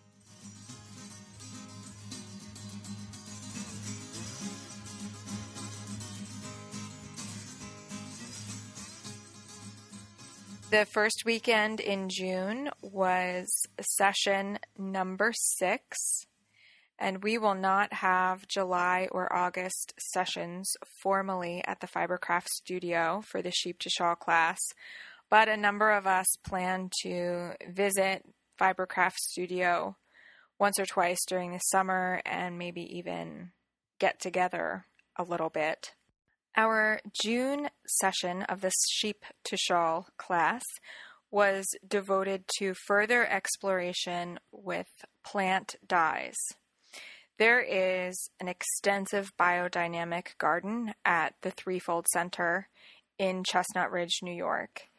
The first weekend in June was session number six, and we will not have July or August sessions formally at the Fibercraft Studio for the Sheep to Shawl class, but a number of us plan to visit Fibercraft Studio once or twice during the summer and maybe even get together a little bit. Our June session of the Sheep to Shawl class was devoted to further exploration with plant dyes. There is an extensive biodynamic garden at the Threefold Center in Chestnut Ridge, New York.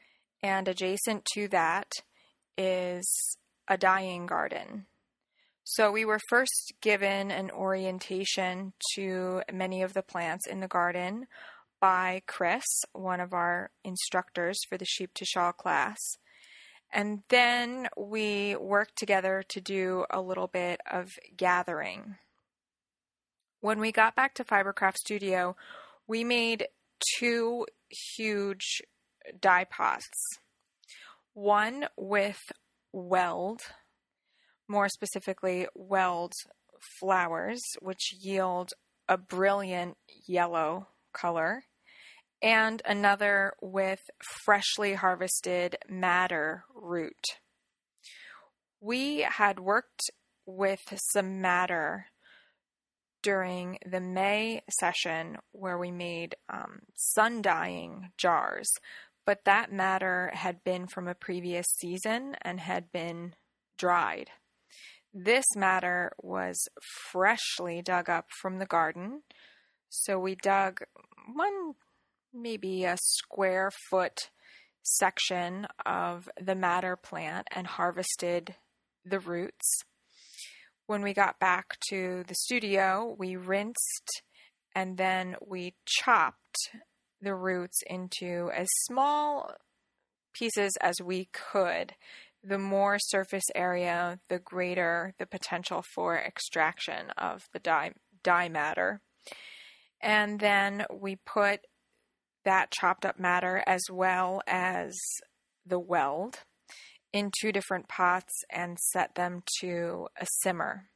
and adjacent to that is a dyeing garden. So we were first given an orientation to many of the plants in the garden by Chris, one of our instructors for the Sheep to Shawl class. And then we worked together to do a little bit of gathering. When we got back to Fibercraft Studio, we made two huge dye pots. One with weld, more specifically weld flowers, which yield a brilliant yellow color, and another with freshly harvested madder root. We had worked with some madder during the May session where we made um, sun dyeing jars, but that madder had been from a previous season and had been dried. This madder was freshly dug up from the garden, so we dug one, maybe a square foot section of the madder plant and harvested the roots. When we got back to the studio, we rinsed and then we chopped the roots into as small pieces as we could. The more surface area, the greater the potential for extraction of the dye, dye matter. And then we put that chopped up matter as well as the weld in two different pots and set them to a simmer.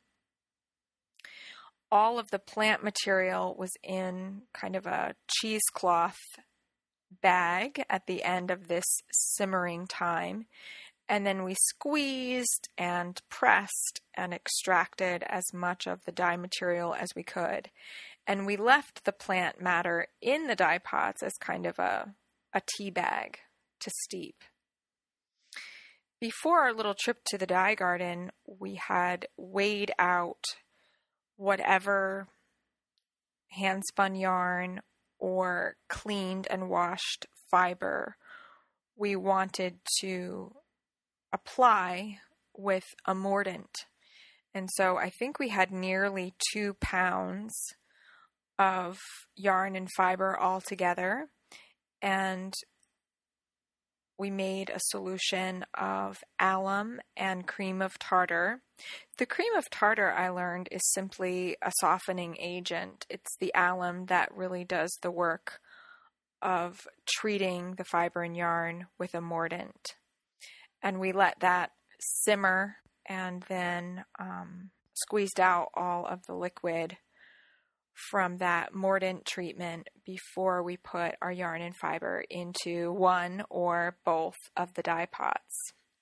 All of the plant material was in kind of a cheesecloth bag at the end of this simmering time. And then we squeezed and pressed and extracted as much of the dye material as we could. And we left the plant matter in the dye pots as kind of a, a tea bag to steep. Before our little trip to the dye garden, we had weighed out whatever hand-spun yarn or cleaned and washed fiber we wanted to apply with a mordant. And so I think we had nearly two pounds of yarn and fiber all together, and we made a solution of alum and cream of tartar. The cream of tartar, I learned, is simply a softening agent. It's the alum that really does the work of treating the fiber and yarn with a mordant. And we let that simmer and then um, squeezed out all of the liquid from that mordant treatment before we put our yarn and fiber into one or both of the dye pots.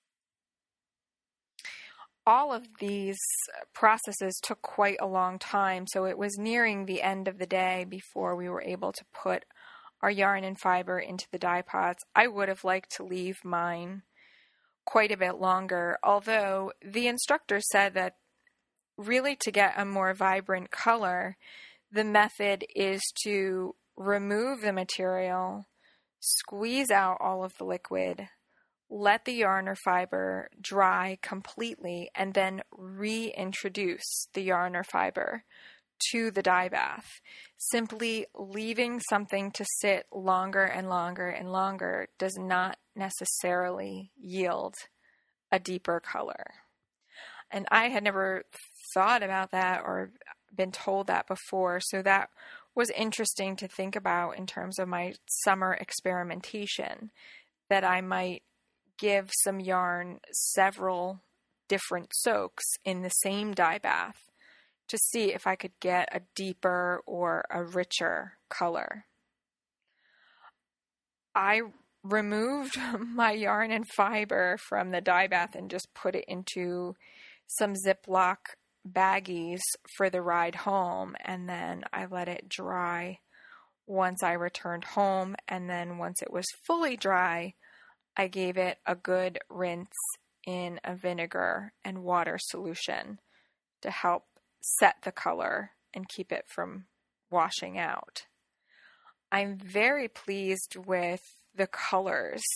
All of these processes took quite a long time, so it was nearing the end of the day before we were able to put our yarn and fiber into the dye pots. I would have liked to leave mine quite a bit longer, although the instructor said that really to get a more vibrant color, the method is to remove the material, squeeze out all of the liquid, let the yarn or fiber dry completely, and then reintroduce the yarn or fiber to the dye bath. Simply leaving something to sit longer and longer and longer does not necessarily yield a deeper color. And I had never thought about that or been told that before, so that was interesting to think about in terms of my summer experimentation, that I might give some yarn several different soaks in the same dye bath to see if I could get a deeper or a richer color. I removed my yarn and fiber from the dye bath and just put it into some Ziploc baggies for the ride home, and then I let it dry once I returned home, and then once it was fully dry, I gave it a good rinse in a vinegar and water solution to help set the color and keep it from washing out. I'm very pleased with the colors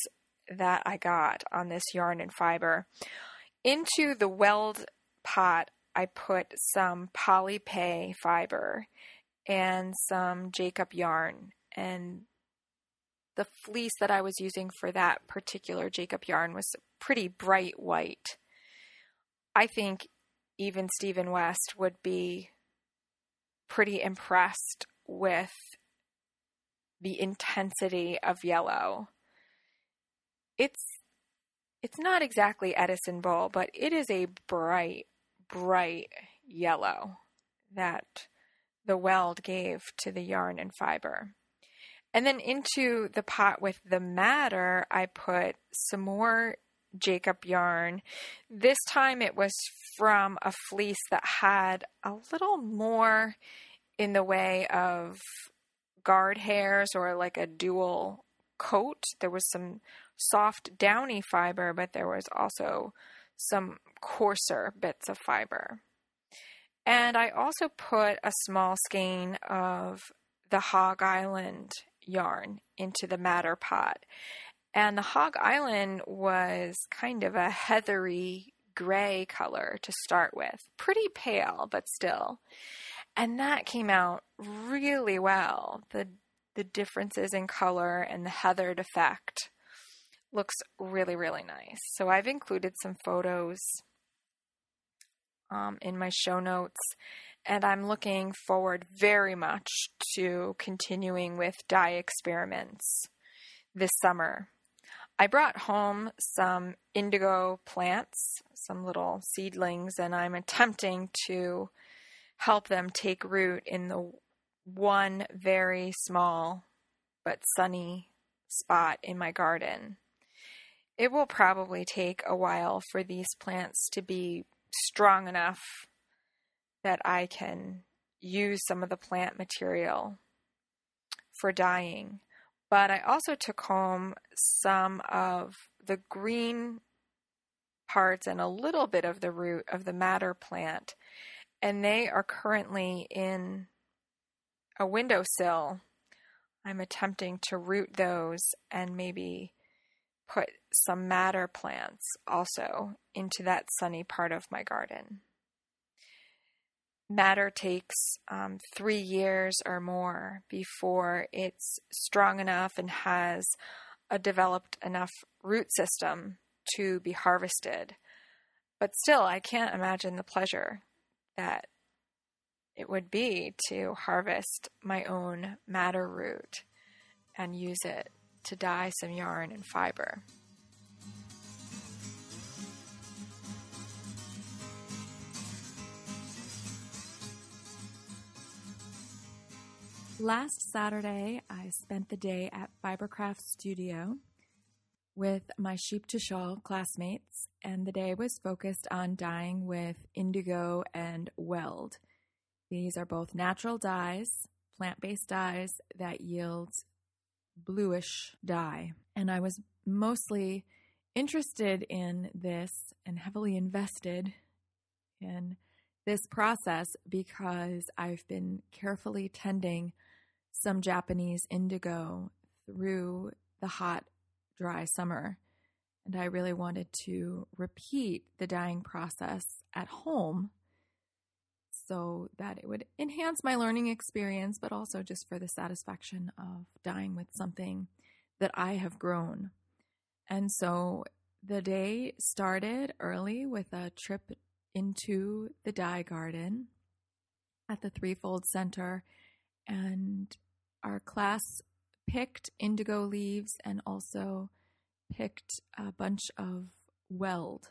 that I got on this yarn and fiber. Into the weld pot, I put some Polypay fiber and some Jacob yarn, and the fleece that I was using for that particular Jacob yarn was pretty bright white. I think even Stephen West would be pretty impressed with the intensity of yellow. It's it's not exactly Edison Bowl, but it is a bright, bright yellow that the weld gave to the yarn and fiber. And then into the pot with the madder, I put some more Jacob yarn. This time it was from a fleece that had a little more in the way of guard hairs or like a dual coat. There was some soft downy fiber, but there was also some coarser bits of fiber. And I also put a small skein of the Hog Island yarn into the madder pot. And the Hog Island was kind of a heathery gray color to start with. Pretty pale, but still. And that came out really well. The the differences in color and the heathered effect looks really, really nice. So I've included some photos um, in my show notes, and I'm looking forward very much to continuing with dye experiments this summer. I brought home some indigo plants, some little seedlings, and I'm attempting to help them take root in the one very small but sunny spot in my garden. It will probably take a while for these plants to be strong enough that I can use some of the plant material for dyeing. But I also took home some of the green parts and a little bit of the root of the madder plant, and they are currently in a windowsill. I'm attempting to root those and maybe put some madder plants also into that sunny part of my garden. Madder takes um, three years or more before it's strong enough and has a developed enough root system to be harvested. But still, I can't imagine the pleasure that it would be to harvest my own madder root and use it to dye some yarn and fiber. Last Saturday, I spent the day at Fibercraft Studio with my Sheep to Shawl classmates, and the day was focused on dyeing with indigo and weld. These are both natural dyes, plant-based dyes that yield bluish dye. And I was mostly interested in this and heavily invested in this process because I've been carefully tending some Japanese indigo through the hot, dry summer. And I really wanted to repeat the dyeing process at home so that it would enhance my learning experience, but also just for the satisfaction of dyeing with something that I have grown. And so the day started early with a trip into the dye garden at the Threefold Center, and our class picked indigo leaves and also picked a bunch of weld.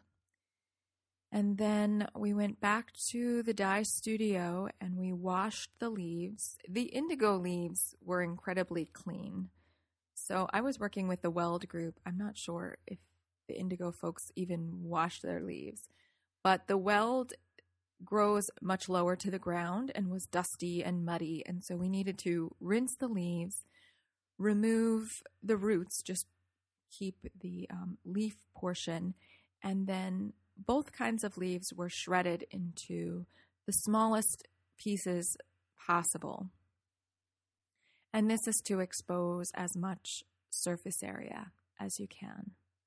And then we went back to the dye studio and we washed the leaves. The indigo leaves were incredibly clean. So I was working with the weld group. I'm not sure if the indigo folks even washed their leaves. But the weld grows much lower to the ground and was dusty and muddy. And so we needed to rinse the leaves, remove the roots, just keep the um, leaf portion, and then both kinds of leaves were shredded into the smallest pieces possible. And this is to expose as much surface area as you can.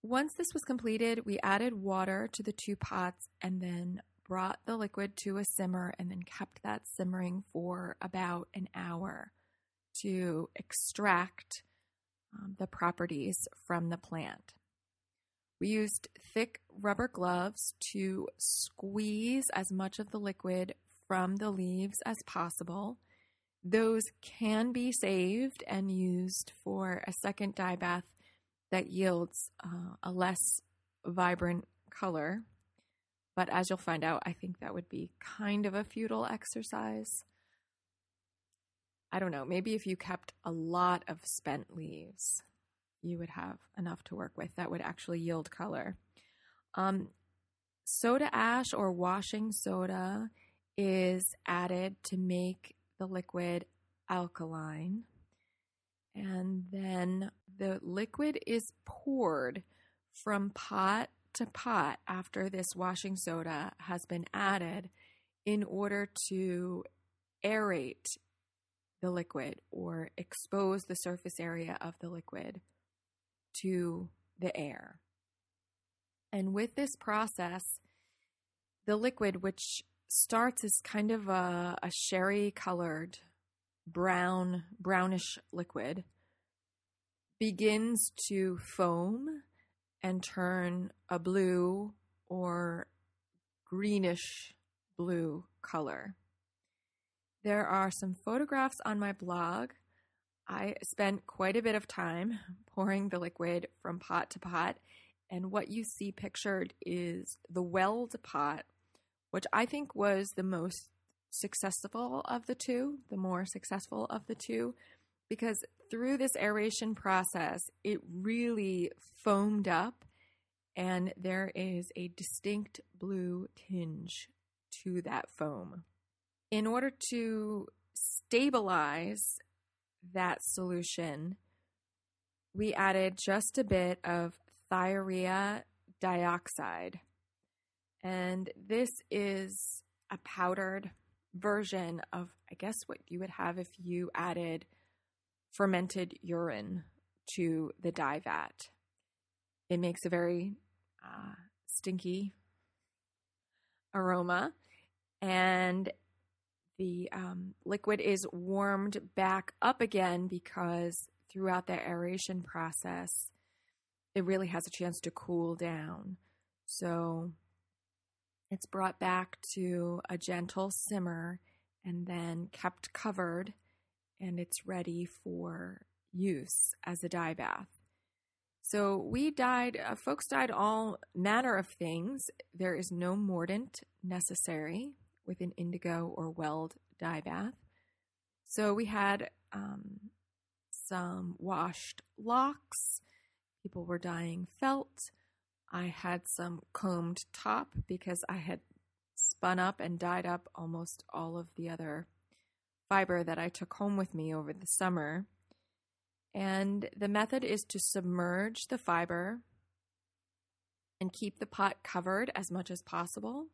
once this was completed, we added water to the two pots and then brought the liquid to a simmer and then kept that simmering for about an hour to extract um, the properties from the plant. We used thick rubber gloves to squeeze as much of the liquid from the leaves as possible. Those can be saved and used for a second dye bath that yields uh, a less vibrant color. But as you'll find out, I think that would be kind of a futile exercise. I don't know, maybe if you kept a lot of spent leaves, you would have enough to work with that would actually yield color. Um, soda ash or washing soda is added to make the liquid alkaline. And then the liquid is poured from pot to pot after this washing soda has been added in order to aerate the liquid or expose the surface area of the liquid to the air. And with this process, the liquid, which starts as kind of a, a sherry colored brown, brownish liquid, begins to foam and turn a blue or greenish blue color. There are some photographs on my blog. I spent quite a bit of time pouring the liquid from pot to pot, and what you see pictured is the weld pot, which I think was the most successful of the two, the more successful of the two, because through this aeration process, it really foamed up and there is a distinct blue tinge to that foam. In order to stabilize that solution, we added just a bit of thiourea dioxide. And this is a powdered version of, I guess, what you would have if you added fermented urine to the dye vat. It makes a very uh, stinky aroma, and the um, liquid is warmed back up again because throughout the aeration process, it really has a chance to cool down. So it's brought back to a gentle simmer and then kept covered, and it's ready for use as a dye bath. So we dyed, uh, folks dyed all manner of things. There is no mordant necessary with an indigo or weld dye bath. So we had um, some washed locks. People were dyeing felt. I had some combed top because I had spun up and dyed up almost all of the other fiber that I took home with me over the summer. And the method is to submerge the fiber and keep the pot covered as much as possible.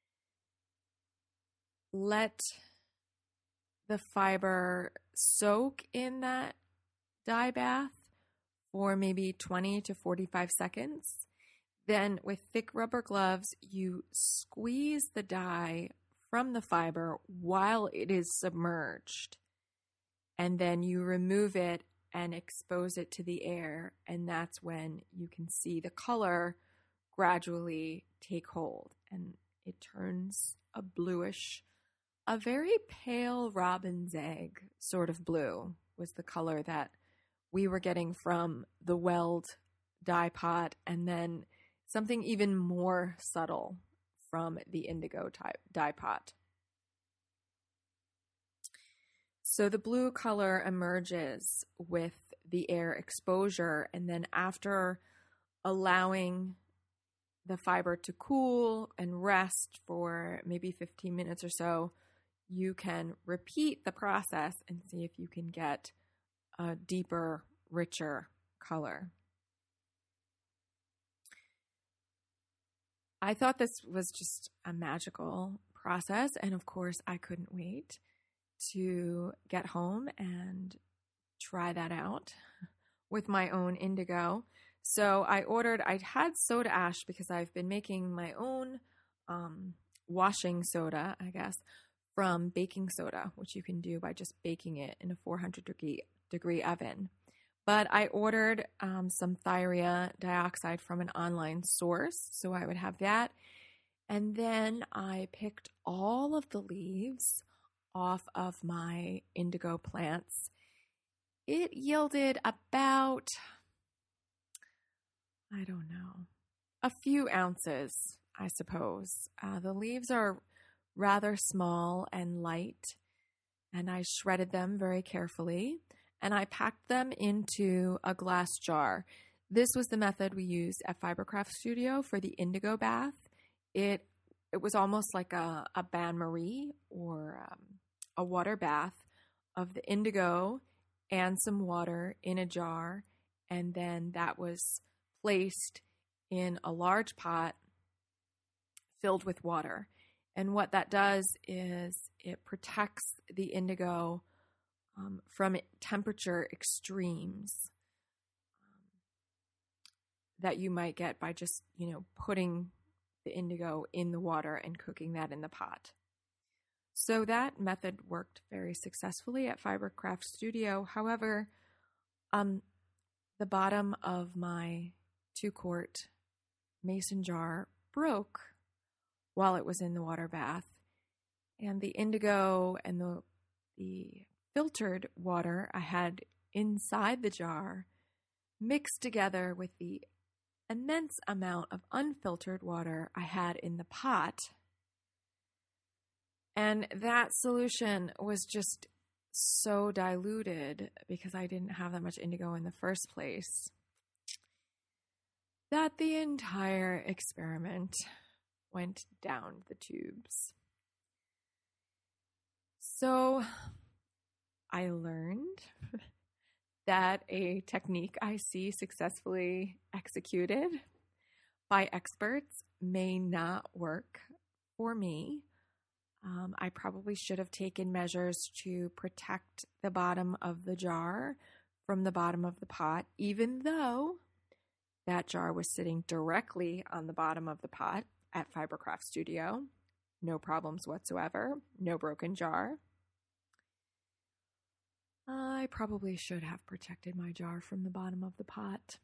Let the fiber soak in that dye bath for maybe twenty to forty-five seconds. Then with thick rubber gloves, you squeeze the dye from the fiber while it is submerged. And then you remove it and expose it to the air. And that's when you can see the color gradually take hold. And it turns a bluish, a very pale robin's egg sort of blue was the color that we were getting from the weld dye pot, and then something even more subtle from the indigo type dye pot. So the blue color emerges with the air exposure, and then after allowing the fiber to cool and rest for maybe fifteen minutes or so, you can repeat the process and see if you can get a deeper, richer color. I thought this was just a magical process, and of course I couldn't wait to get home and try that out with my own indigo. So I ordered, I had soda ash because I've been making my own um, washing soda, I guess, from baking soda, which you can do by just baking it in a four hundred degree, degree oven. But I ordered um, some thiourea dioxide from an online source, so I would have that. And then I picked all of the leaves off of my indigo plants. It yielded about, I don't know, a few ounces, I suppose. Uh, the leaves are rather small and light, and I shredded them very carefully, and I packed them into a glass jar. This was the method we used at Fibercraft Studio for the indigo bath. It it was almost like a, a bain-marie or um, a water bath of the indigo and some water in a jar, and then that was placed in a large pot filled with water. And what that does is it protects the indigo um, from temperature extremes um, that you might get by just, you know, putting the indigo in the water and cooking that in the pot. So that method worked very successfully at Fibercraft Studio. However, um, the bottom of my two-quart mason jar broke while it was in the water bath, and the indigo and the the filtered water I had inside the jar mixed together with the immense amount of unfiltered water I had in the pot. And that solution was just so diluted because I didn't have that much indigo in the first place that the entire experiment went down the tubes. So I learned that a technique I see successfully executed by experts may not work for me. Um, I probably should have taken measures to protect the bottom of the jar from the bottom of the pot, even though that jar was sitting directly on the bottom of the pot at Fibercraft Studio. No problems whatsoever. No broken jar. I probably should have protected my jar from the bottom of the pot.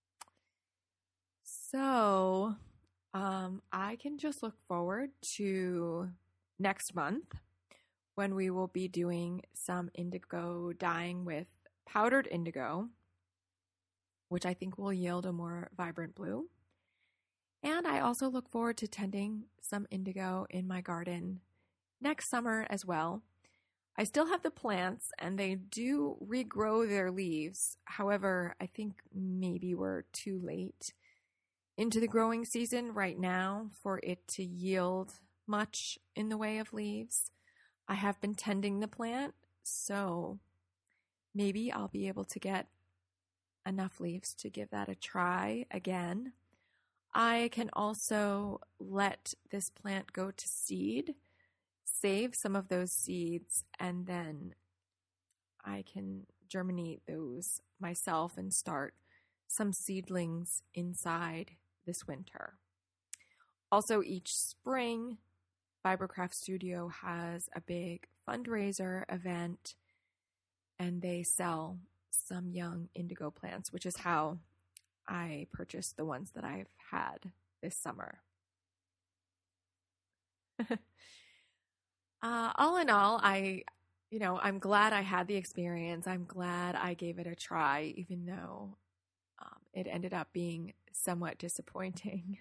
So um, I can just look forward to next month when we will be doing some indigo dyeing with powdered indigo, which I think will yield a more vibrant blue. And I also look forward to tending some indigo in my garden next summer as well. I still have the plants and they do regrow their leaves. However, I think maybe we're too late into the growing season right now for it to yield much in the way of leaves. I have been tending the plant, so maybe I'll be able to get enough leaves to give that a try again. I can also let this plant go to seed, save some of those seeds, and then I can germinate those myself and start some seedlings inside this winter. Also, each spring, Fibercraft Studio has a big fundraiser event, and they sell some young indigo plants, which is how I purchased the ones that I've had this summer. Uh, all in all, I, you know, I'm glad I had the experience. I'm glad I gave it a try, even though um, it ended up being somewhat disappointing.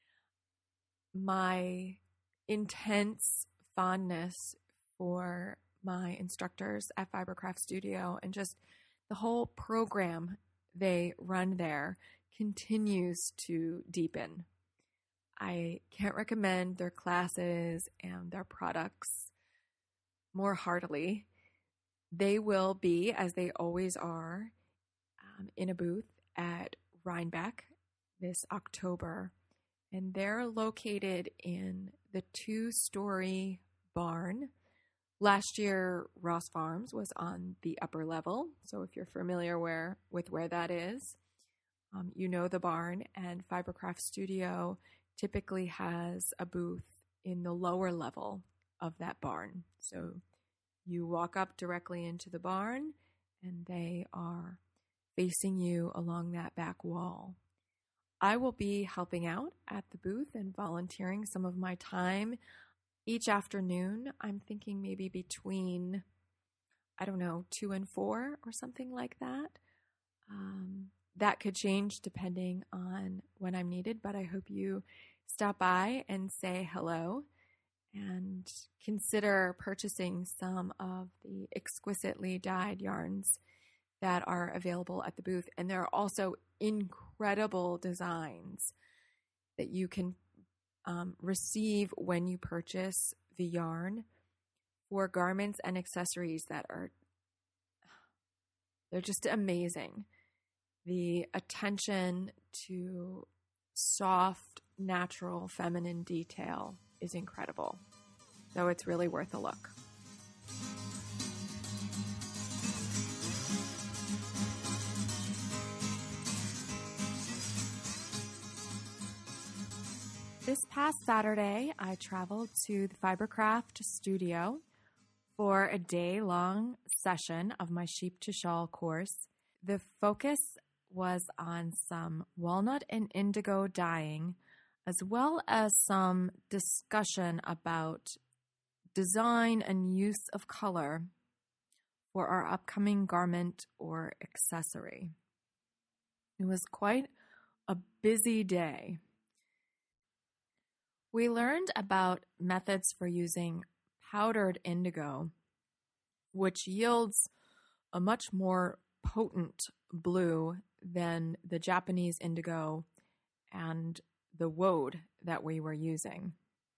My intense fondness for my instructors at Fibercraft Studio and just the whole program they run there continues to deepen. I can't recommend their classes and their products more heartily. They will be, as they always are, um, in a booth at Rhinebeck this October. And they're located in the two-story barn. Last year, Ross Farms was on the upper level. So if you're familiar where with where that is, um, you know the barn, and Fibercraft Studio typically has a booth in the lower level of that barn. So you walk up directly into the barn, and they are facing you along that back wall. I will be helping out at the booth and volunteering some of my time each afternoon. I'm thinking maybe between, I don't know, two and four or something like that. Um, that could change depending on when I'm needed, but I hope you stop by and say hello and consider purchasing some of the exquisitely dyed yarns that are available at the booth. And there are also incredible designs that you can um, receive when you purchase the yarn for garments and accessories that are, they're just amazing. The attention to soft, natural, feminine detail is incredible. So it's really worth a look. This past Saturday, I traveled to the Fibercraft Studio for a day-long session of my Sheep to Shawl course. The focus was on some walnut and indigo dyeing, as well as some discussion about design and use of color for our upcoming garment or accessory. It was quite a busy day. We learned about methods for using powdered indigo, which yields a much more potent blue than the Japanese indigo and the woad that we were using.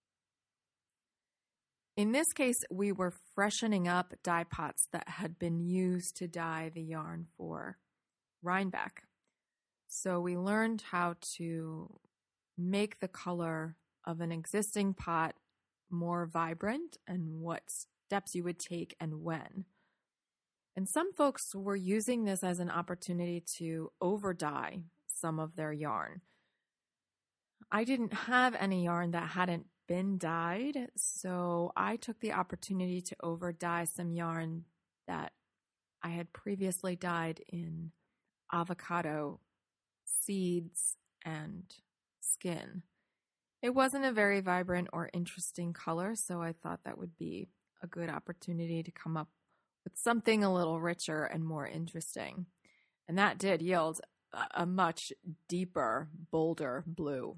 In this case, we were freshening up dye pots that had been used to dye the yarn for Rhinebeck. So we learned how to make the color of an existing pot more vibrant and what steps you would take and when. And some folks were using this as an opportunity to over dye some of their yarn. I didn't have any yarn that hadn't been dyed, so I took the opportunity to over dye some yarn that I had previously dyed in avocado seeds and skin. It wasn't a very vibrant or interesting color, so I thought that would be a good opportunity to come up with something a little richer and more interesting. And that did yield a much deeper, bolder blue.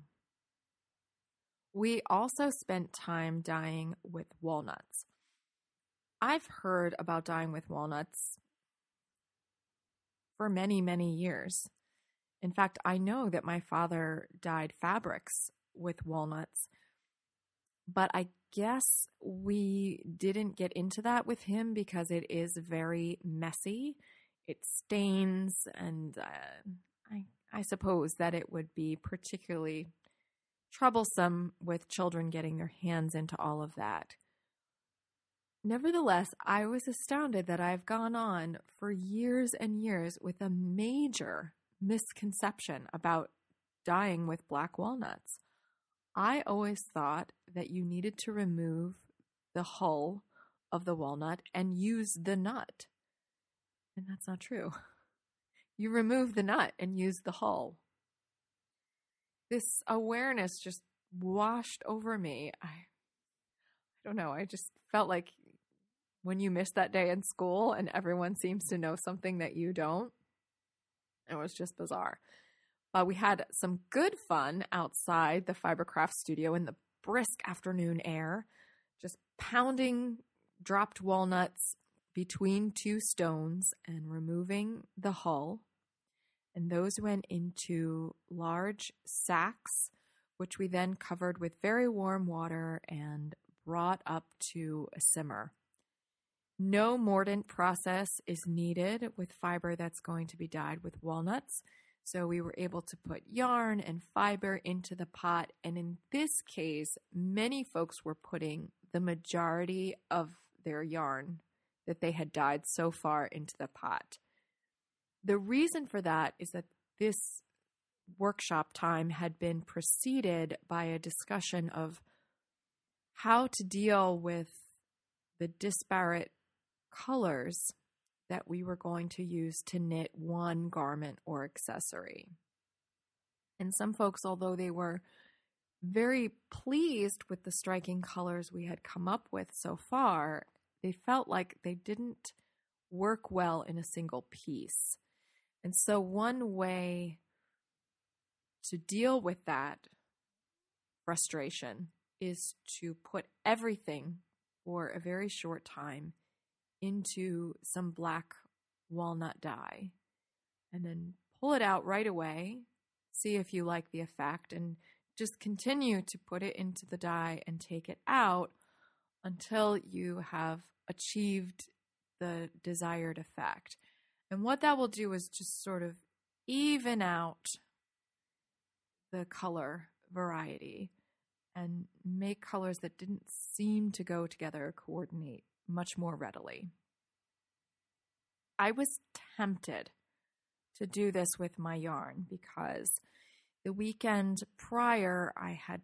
We also spent time dyeing with walnuts. I've heard about dyeing with walnuts for many, many years. In fact, I know that my father dyed fabrics with walnuts, but I guess we didn't get into that with him because it is very messy. It stains, and uh, I, I suppose that it would be particularly troublesome with children getting their hands into all of that. Nevertheless, I was astounded that I've gone on for years and years with a major misconception about dyeing with black walnuts. I always thought that you needed to remove the hull of the walnut and use the nut. And that's not true. You remove the nut and use the hull. This awareness just washed over me. I, I don't know. I just felt like when you miss that day in school and everyone seems to know something that you don't, it was just bizarre. Uh, we had some good fun outside the Fibercraft Studio in the brisk afternoon air, just pounding dropped walnuts between two stones and removing the hull. And those went into large sacks, which we then covered with very warm water and brought up to a simmer. No mordant process is needed with fiber that's going to be dyed with walnuts. So we were able to put yarn and fiber into the pot. And in this case, many folks were putting the majority of their yarn that they had dyed so far into the pot. The reason for that is that this workshop time had been preceded by a discussion of how to deal with the disparate colors that we were going to use to knit one garment or accessory. And some folks, although they were very pleased with the striking colors we had come up with so far, they felt like they didn't work well in a single piece. And so one way to deal with that frustration is to put everything for a very short time into some black walnut dye and then pull it out right away, see if you like the effect, and just continue to put it into the dye and take it out until you have achieved the desired effect. And what that will do is just sort of even out the color variety and make colors that didn't seem to go together coordinate much more readily. I was tempted to do this with my yarn because the weekend prior I had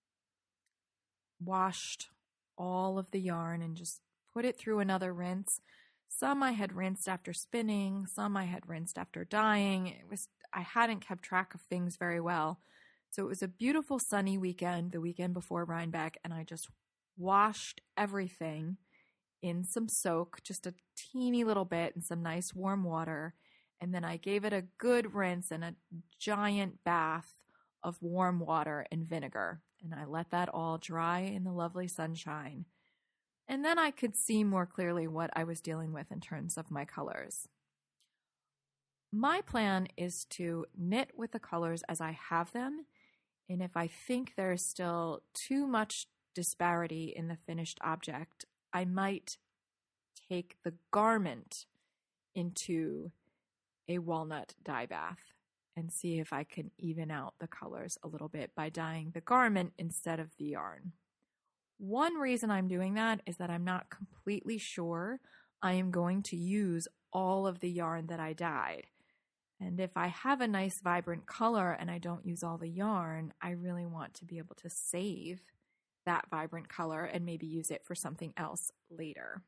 washed all of the yarn and just put it through another rinse. Some I had rinsed after spinning, some I had rinsed after dyeing. It was I hadn't kept track of things very well. So it was a beautiful sunny weekend, the weekend before Rhinebeck, and I just washed everything in some soak, just a teeny little bit, in some nice warm water. And then I gave it a good rinse and a giant bath of warm water and vinegar. And I let that all dry in the lovely sunshine. And then I could see more clearly what I was dealing with in terms of my colors. My plan is to knit with the colors as I have them. And if I think there's still too much disparity in the finished object, I might take the garment into a walnut dye bath and see if I can even out the colors a little bit by dyeing the garment instead of the yarn. One reason I'm doing that is that I'm not completely sure I am going to use all of the yarn that I dyed. And if I have a nice vibrant color and I don't use all the yarn, I really want to be able to save that vibrant color and maybe use it for something else later.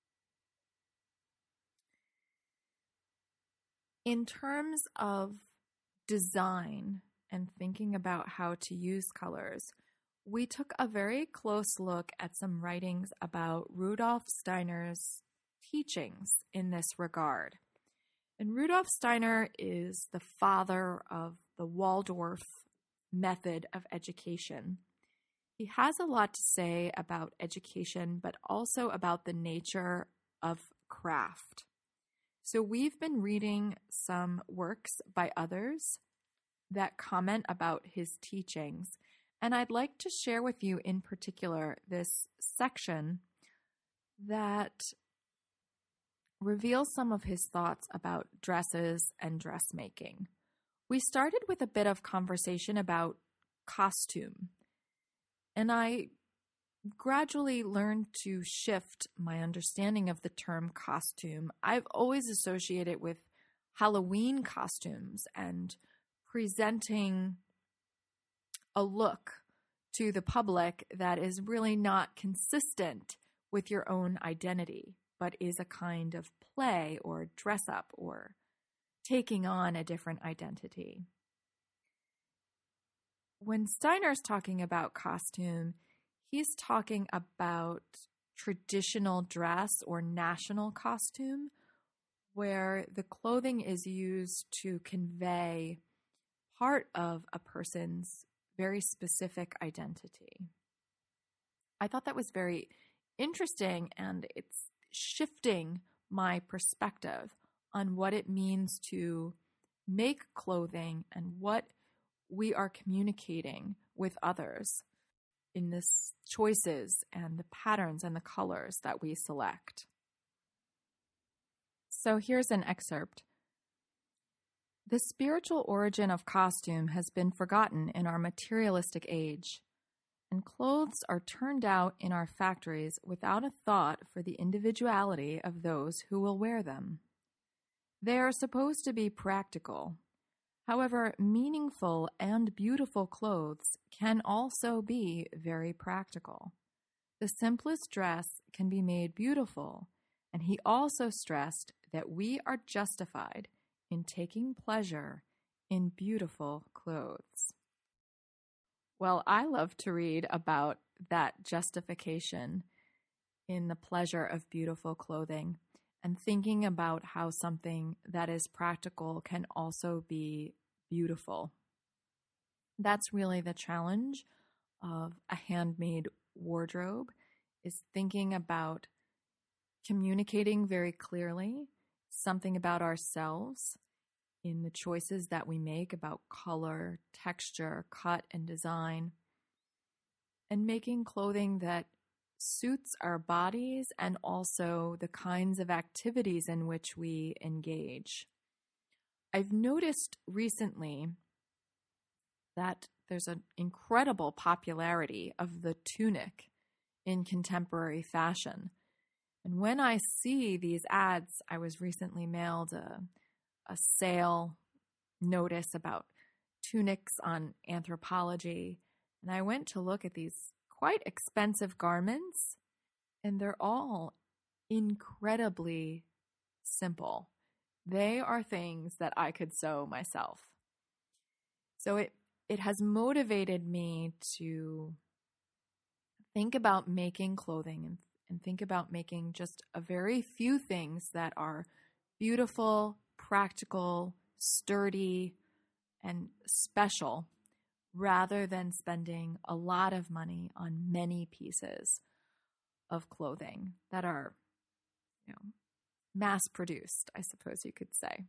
In terms of design and thinking about how to use colors, we took a very close look at some writings about Rudolf Steiner's teachings in this regard. And Rudolf Steiner is the father of the Waldorf method of education. He has a lot to say about education, but also about the nature of craft. So we've been reading some works by others that comment about his teachings. And I'd like to share with you in particular this section that reveals some of his thoughts about dresses and dressmaking. We started with a bit of conversation about costume, and I gradually learned to shift my understanding of the term costume. I've always associated it with Halloween costumes and presenting a look to the public that is really not consistent with your own identity, but is a kind of play or dress up or taking on a different identity. When Steiner's talking about costume, he's talking about traditional dress or national costume, where the clothing is used to convey part of a person's very specific identity. I thought that was very interesting, and it's shifting my perspective on what it means to make clothing and what we are communicating with others in the choices and the patterns and the colors that we select. So here's an excerpt. The spiritual origin of costume has been forgotten in our materialistic age, and clothes are turned out in our factories without a thought for the individuality of those who will wear them. They are supposed to be practical. However, meaningful and beautiful clothes can also be very practical. The simplest dress can be made beautiful, and he also stressed that we are justified in taking pleasure in beautiful clothes. Well, I love to read about that justification in the pleasure of beautiful clothing and thinking about how something that is practical can also be beautiful. That's really the challenge of a handmade wardrobe, is thinking about communicating very clearly something about ourselves in the choices that we make about color, texture, cut, and design, and making clothing that suits our bodies and also the kinds of activities in which we engage. I've noticed recently that there's an incredible popularity of the tunic in contemporary fashion. And when I see these ads, I was recently mailed a, a sale notice about tunics on Anthropologie, and I went to look at these quite expensive garments, and they're all incredibly simple. They are things that I could sew myself. So it, it has motivated me to think about making clothing and, and think about making just a very few things that are beautiful, practical, sturdy, and special, rather than spending a lot of money on many pieces of clothing that are, you know, mass-produced, I suppose you could say.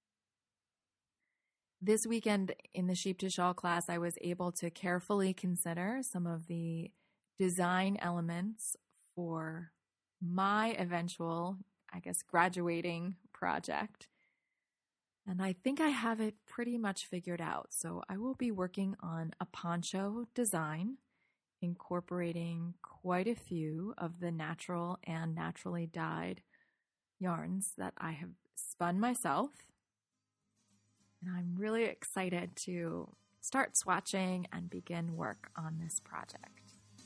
This weekend in the Sheep to Shawl class, I was able to carefully consider some of the design elements for my eventual, I guess, graduating project. And I think I have it pretty much figured out. So I will be working on a poncho design, incorporating quite a few of the natural and naturally dyed yarns that I have spun myself. And I'm really excited to start swatching and begin work on this project.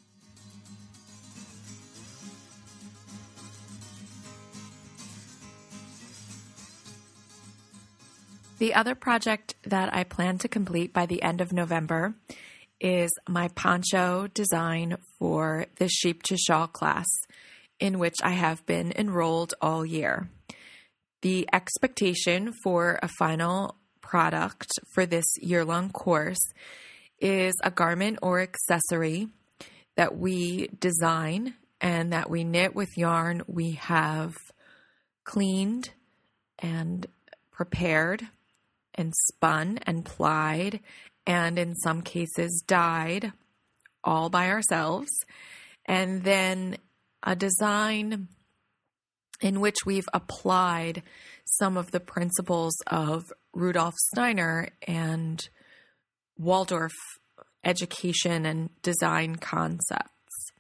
The other project that I plan to complete by the end of November is my poncho design for the Sheep to Shawl class, in which I have been enrolled all year. The expectation for a final product for this year-long course is a garment or accessory that we design and that we knit with yarn we have cleaned and prepared and spun and plied, and in some cases dyed all by ourselves, and then a design in which we've applied some of the principles of Rudolf Steiner and Waldorf education and design concepts.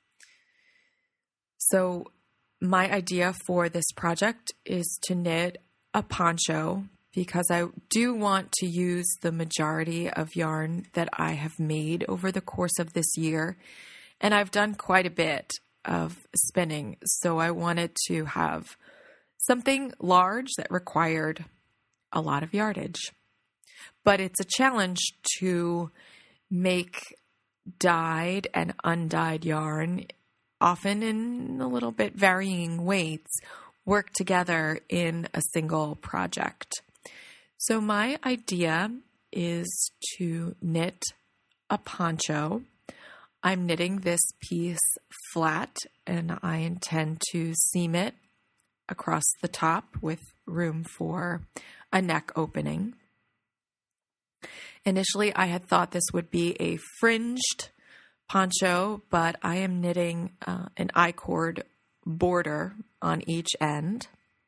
So my idea for this project is to knit a poncho, because I do want to use the majority of yarn that I have made over the course of this year. And I've done quite a bit of spinning, so I wanted to have something large that required a lot of yardage. But it's a challenge to make dyed and undyed yarn, often in a little bit varying weights, work together in a single project. So my idea is to knit a poncho. I'm knitting this piece flat, and I intend to seam it across the top with room for a neck opening. Initially, I had thought this would be a fringed poncho, but I am knitting uh, an I-cord border on each end.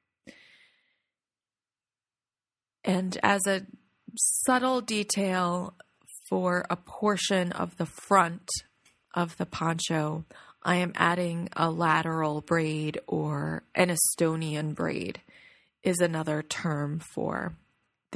And as a subtle detail for a portion of the front of the poncho, I am adding a lateral braid, or an Estonian braid is another term for this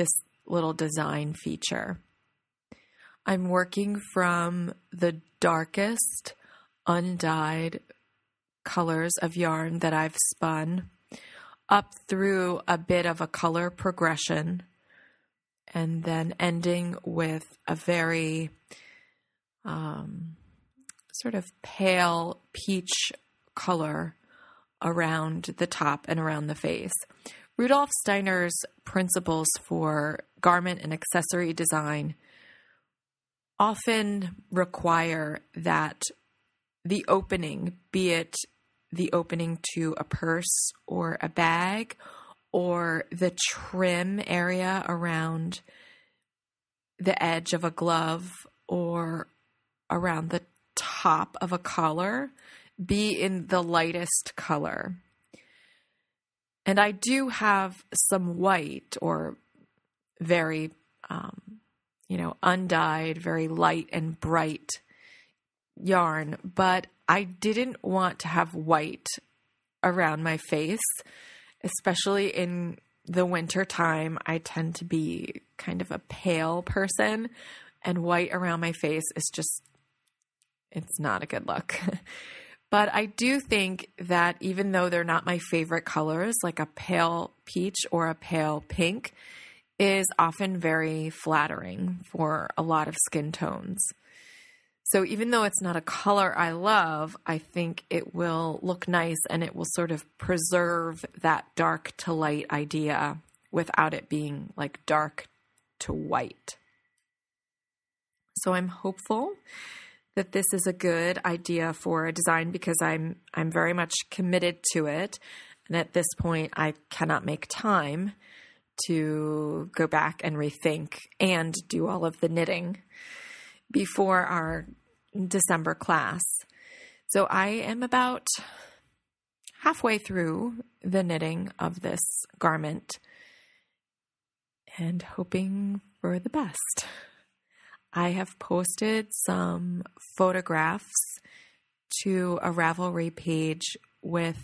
little design feature. I'm working from the darkest undyed colors of yarn that I've spun up through a bit of a color progression, and then ending with a very um, sort of pale peach color around the top and around the face. Rudolf Steiner's principles for garment and accessory design often require that the opening, be it the opening to a purse or a bag, or the trim area around the edge of a glove or around the top of a collar, be in the lightest color. And I do have some white or very, um, you know, undyed, very light and bright yarn, but I didn't want to have white around my face, especially in the winter time. I tend to be kind of a pale person, and white around my face is just, it's not a good look. But I do think that even though they're not my favorite colors, like a pale peach or a pale pink is often very flattering for a lot of skin tones. So even though it's not a color I love, I think it will look nice and it will sort of preserve that dark to light idea without it being like dark to white. So I'm hopeful that this is a good idea for a design because I'm I'm very much committed to it. And at this point, I cannot make time to go back and rethink and do all of the knitting before our December class. So I am about halfway through the knitting of this garment and hoping for the best. I have posted some photographs to a Ravelry page with,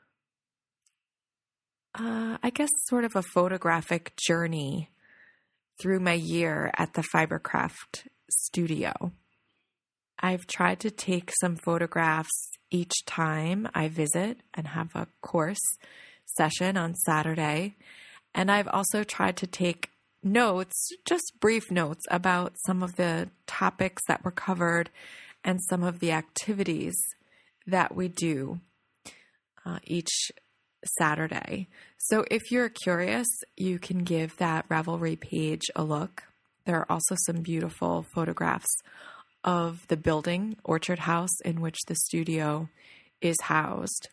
uh, I guess, sort of a photographic journey through my year at the Fibercraft studio. I've tried to take some photographs each time I visit and have a course session on Saturday. And I've also tried to take notes, just brief notes about some of the topics that were covered and some of the activities that we do uh, each Saturday. So if you're curious, you can give that Ravelry page a look. There are also some beautiful photographs of the building, Orchard House, in which the studio is housed.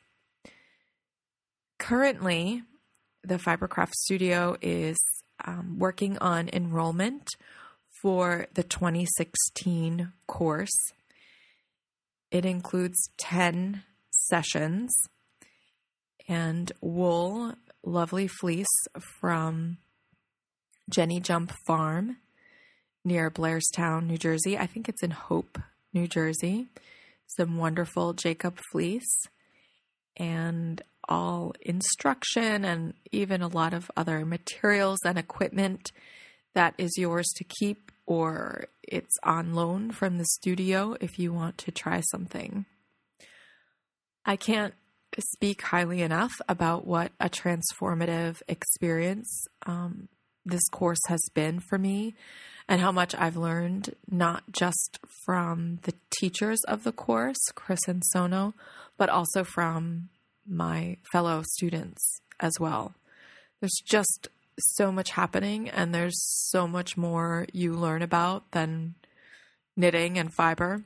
Currently, the Fibercraft studio is um, working on enrollment for the twenty sixteen course. It includes ten sessions and wool, lovely fleece from Jenny Jump Farm near Blairstown, New Jersey. I think it's in Hope, New Jersey. Some wonderful Jacob fleece and all instruction and even a lot of other materials and equipment that is yours to keep, or it's on loan from the studio if you want to try something. I can't speak highly enough about what a transformative experience um, this course has been for me, and how much I've learned, not just from the teachers of the course, Chris and Sono, but also from my fellow students as well. There's just so much happening, and there's so much more you learn about than knitting and fiber.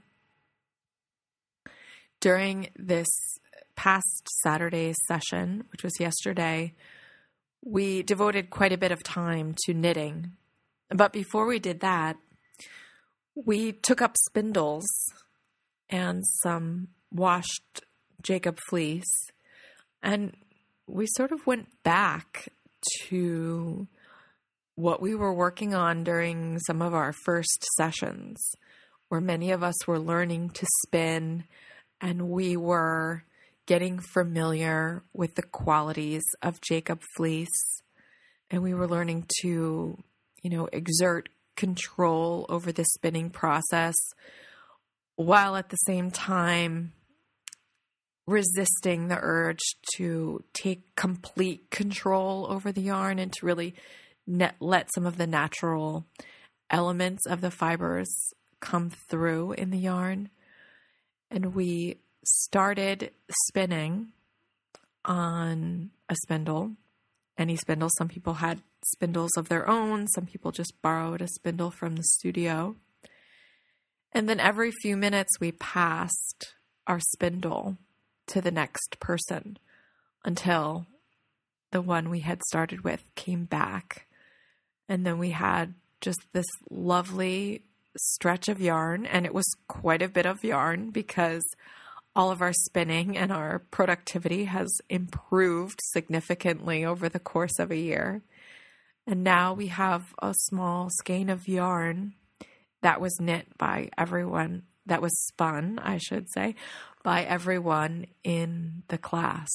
During this past Saturday's session, which was yesterday, we devoted quite a bit of time to knitting. But before we did that, we took up spindles and some washed Jacob fleece, and we sort of went back to what we were working on during some of our first sessions, where many of us were learning to spin and we were getting familiar with the qualities of Jacob fleece, and we were learning to, you know, exert control over the spinning process while at the same time resisting the urge to take complete control over the yarn and to really net, let some of the natural elements of the fibers come through in the yarn. And we started spinning on a spindle, any spindle. Some people had spindles of their own. Some people just borrowed a spindle from the studio. And then every few minutes we passed our spindle to the next person until the one we had started with came back. And then we had just this lovely stretch of yarn, and it was quite a bit of yarn because all of our spinning and our productivity has improved significantly over the course of a year. And now we have a small skein of yarn that was knit by everyone, that was spun, I should say, by everyone in the class.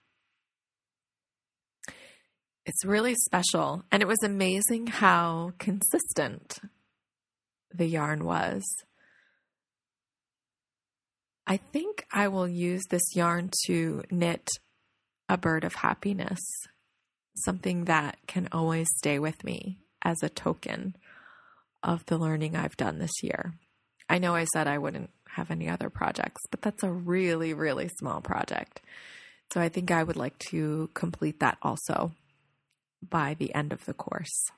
It's really special. And it was amazing how consistent the yarn was. I think I will use this yarn to knit a bird of happiness, something that can always stay with me as a token of the learning I've done this year. I know I said I wouldn't have any other projects, but that's a really, really small project. So I think I would like to complete that also by the end of the course.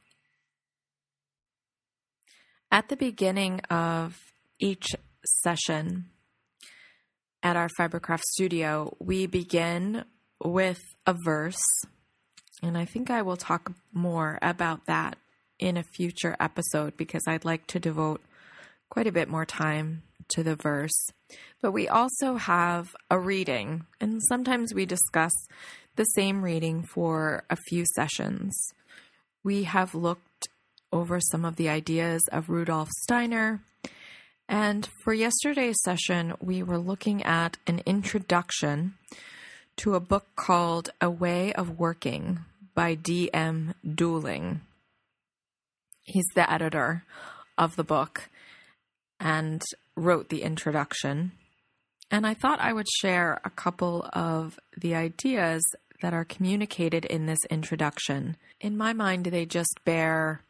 At the beginning of each session at our Fibercraft studio, we begin with a verse, and I think I will talk more about that in a future episode because I'd like to devote quite a bit more time to the verse. But we also have a reading, and sometimes we discuss the same reading for a few sessions. We have looked over some of the ideas of Rudolf Steiner, and for yesterday's session, we were looking at an introduction to a book called A Way of Working by D M Dooling. He's the editor of the book and wrote the introduction. And I thought I would share a couple of the ideas that are communicated in this introduction. In my mind, they just bear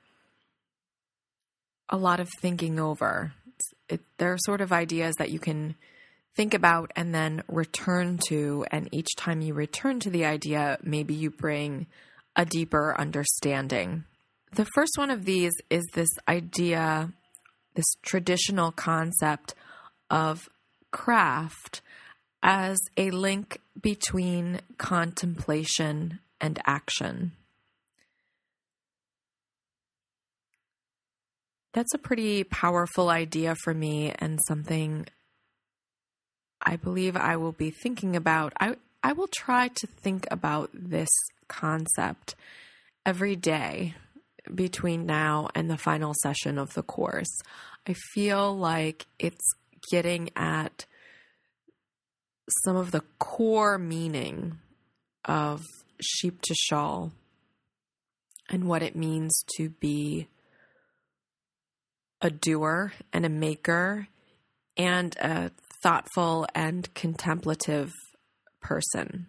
a lot of thinking over. It, they're sort of ideas that you can think about and then return to. And each time you return to the idea, maybe you bring a deeper understanding. The first one of these is this idea, this traditional concept of craft as a link between contemplation and action. That's a pretty powerful idea for me and something I believe I will be thinking about. I, I will try to think about this concept every day between now and the final session of the course. I feel like it's getting at some of the core meaning of sheep to shawl and what it means to be a doer and a maker and a thoughtful and contemplative person.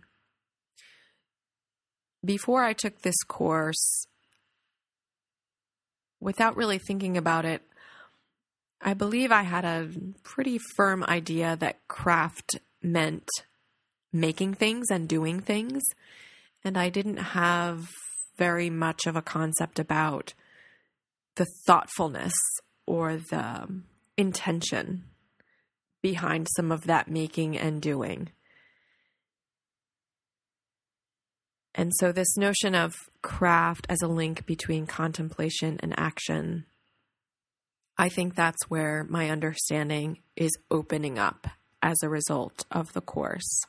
Before I took this course, without really thinking about it, I believe I had a pretty firm idea that craft meant making things and doing things, and I didn't have very much of a concept about the thoughtfulness or the intention behind some of that making and doing. And so this notion of craft as a link between contemplation and action, I think that's where my understanding is opening up as a result of the course.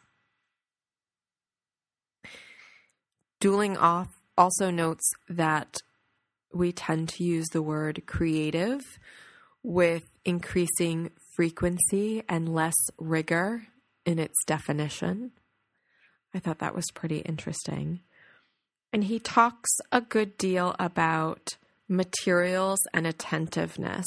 Dooling off also notes that we tend to use the word creative with increasing frequency and less rigor in its definition. I thought that was pretty interesting. And he talks a good deal about materials and attentiveness.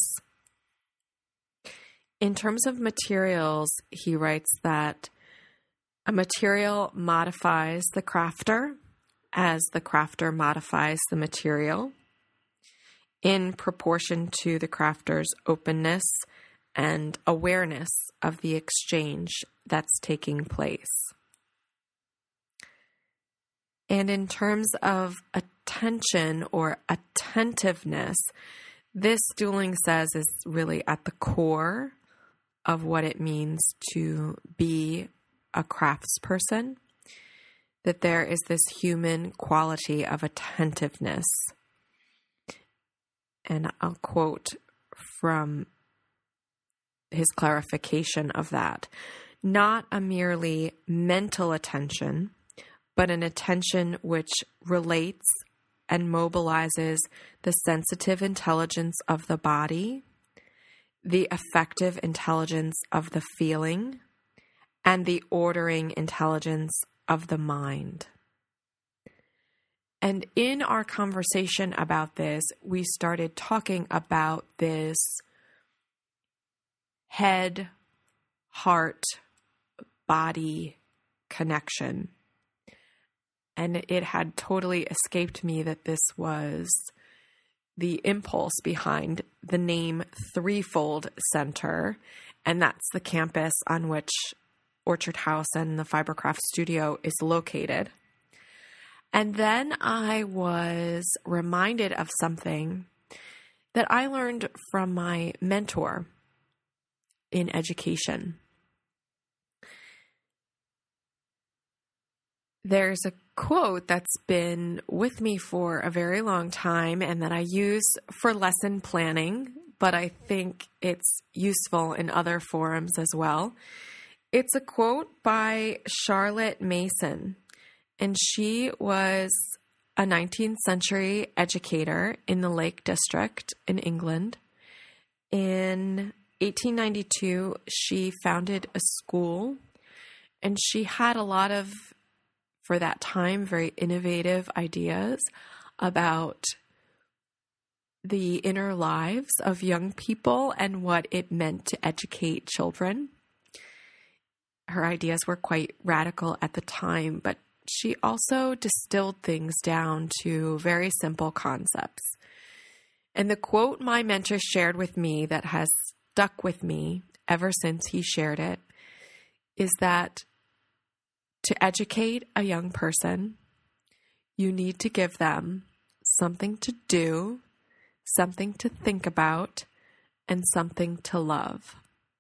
In terms of materials, he writes that a material modifies the crafter as the crafter modifies the material in proportion to the crafter's openness and awareness of the exchange that's taking place. And in terms of attention or attentiveness, this Stuhling says is really at the core of what it means to be a craftsperson, that there is this human quality of attentiveness. And I'll quote from his clarification of that. Not a merely mental attention, but an attention which relates and mobilizes the sensitive intelligence of the body, the affective intelligence of the feeling, and the ordering intelligence of the mind. And in our conversation about this, we started talking about this head, heart, body connection. And it had totally escaped me that this was the impulse behind the name Threefold Center. And that's the campus on which Orchard House and the Fibercraft Studio is located. And then I was reminded of something that I learned from my mentor in education. There's a quote that's been with me for a very long time and that I use for lesson planning, but I think it's useful in other forums as well. It's a quote by Charlotte Mason, and she was a nineteenth century educator in the Lake District in England. In eighteen ninety-two, she founded a school, and she had a lot of, for that time, very innovative ideas about the inner lives of young people and what it meant to educate children. Her ideas were quite radical at the time, but she also distilled things down to very simple concepts. And the quote my mentor shared with me that has stuck with me ever since he shared it is that to educate a young person, you need to give them something to do, something to think about, and something to love.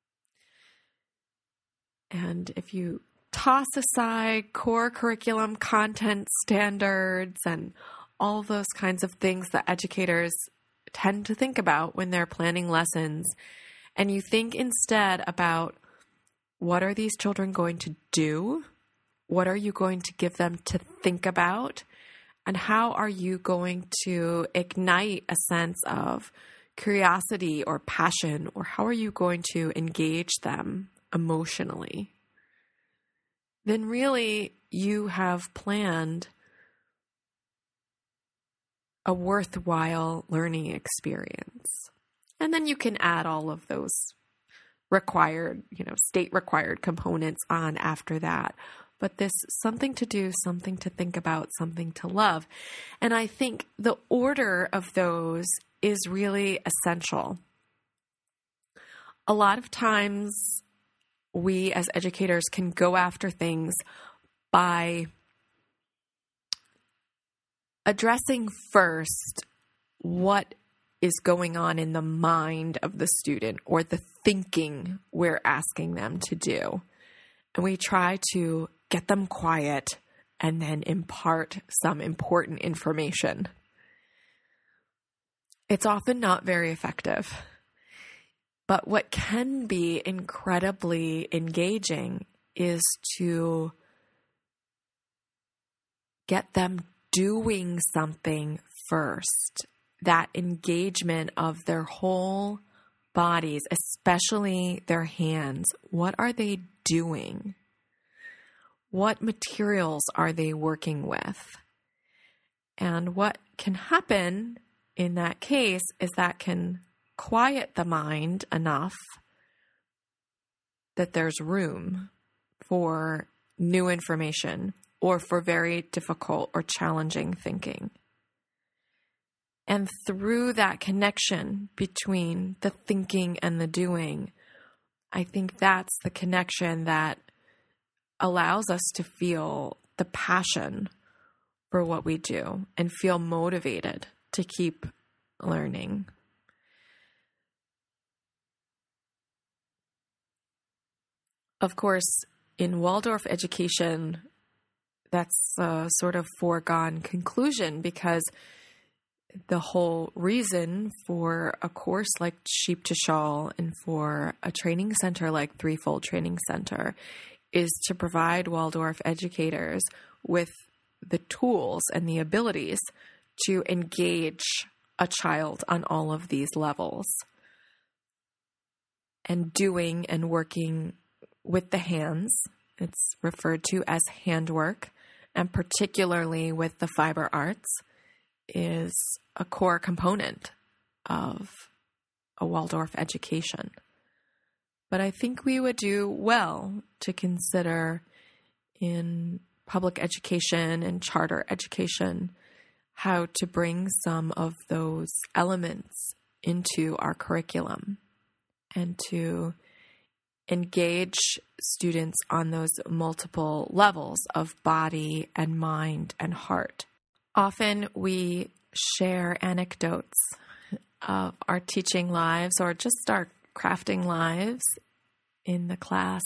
And if you toss aside core curriculum content standards and all those kinds of things that educators tend to think about when they're planning lessons, and you think instead about what are these children going to do? What are you going to give them to think about? And how are you going to ignite a sense of curiosity or passion? Or how are you going to engage them emotionally? Then really you have planned a worthwhile learning experience. And then you can add all of those required, you know, state required components on after that. But this something to do, something to think about, something to love. And I think the order of those is really essential. A lot of times we as educators can go after things by addressing first what is going on in the mind of the student or the thinking we're asking them to do. And we try to get them quiet and then impart some important information. It's often not very effective. But what can be incredibly engaging is to get them doing something first. That engagement of their whole bodies, especially their hands. What are they doing? What materials are they working with? And what can happen in that case is that can quiet the mind enough that there's room for new information or for very difficult or challenging thinking. And through that connection between the thinking and the doing, I think that's the connection that allows us to feel the passion for what we do and feel motivated to keep learning. Of course, in Waldorf education, that's a sort of foregone conclusion because the whole reason for a course like Sheep to Shawl and for a training center like Threefold Training Center is to provide Waldorf educators with the tools and the abilities to engage a child on all of these levels. And doing and working with the hands, it's referred to as handwork, and particularly with the fiber arts, is a core component of a Waldorf education. But I think we would do well to consider in public education and charter education how to bring some of those elements into our curriculum and to engage students on those multiple levels of body and mind and heart. Often we share anecdotes of our teaching lives or just our crafting lives in the class.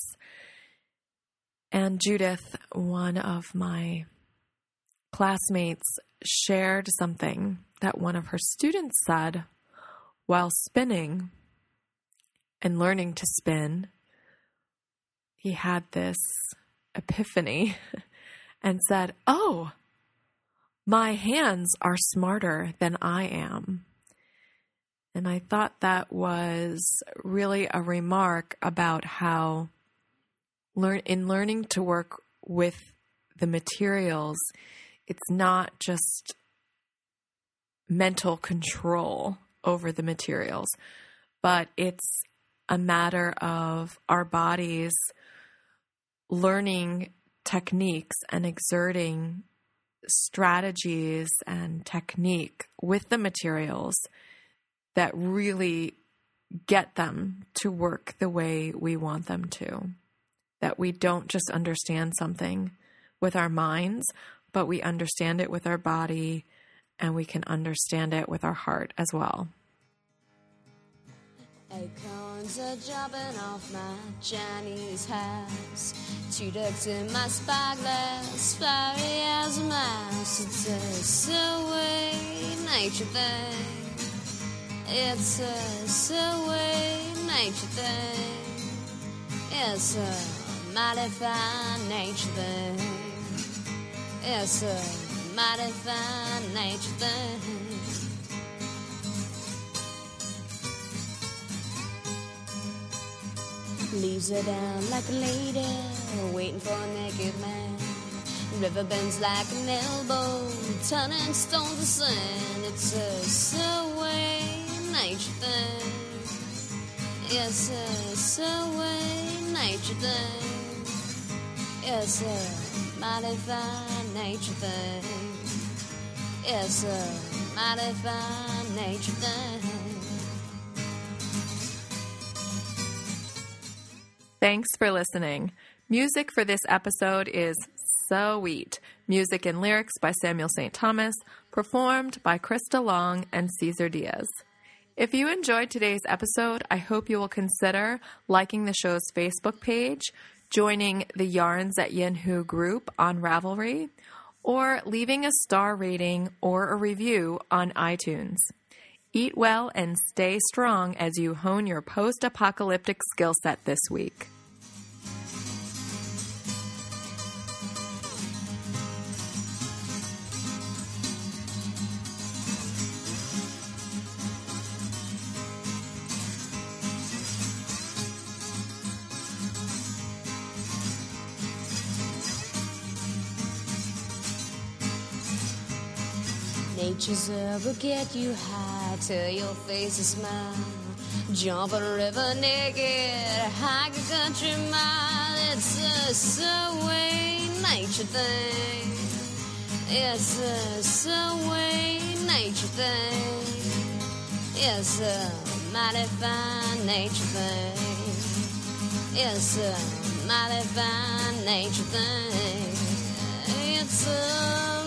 And Judith, one of my classmates, shared something that one of her students said while spinning and learning to spin. He had this epiphany and said, "Oh, my hands are smarter than I am." And I thought that was really a remark about how learn in learning to work with the materials, it's not just mental control over the materials, but it's a matter of our bodies learning techniques and exerting strategies and technique with the materials that really get them to work the way we want them to. That we don't just understand something with our minds, but we understand it with our body and we can understand it with our heart as well. Acorns are dropping off my Chinese house. Two ducks in my spyglass, fiery as a mouse. It's a silly nature thing. It's a silly nature thing. It's a mighty fine nature thing. It's a mighty fine nature thing. Leaves her down like a lady, waiting for a naked man. River bends like an elbow, turning stones to sand. It's a silly nature thing. It's a silly nature thing. It's a mighty fine nature thing. It's a mighty fine nature thing. Thanks for listening. Music for this episode is Sweet. Music and lyrics by Samuel Saint Thomas, performed by Krista Long and Cesar Diaz. If you enjoyed today's episode, I hope you will consider liking the show's Facebook page, joining the Yarns at Yinhu group on Ravelry, or leaving a star rating or a review on iTunes. Eat well and stay strong as you hone your post-apocalyptic skill set this week. Nature's herb will get you high till your face is smile. Jump a river naked, hike a country mile. It's a subway nature thing. It's a subway nature thing. It's a mighty fine nature thing. It's a mighty fine nature thing. It's a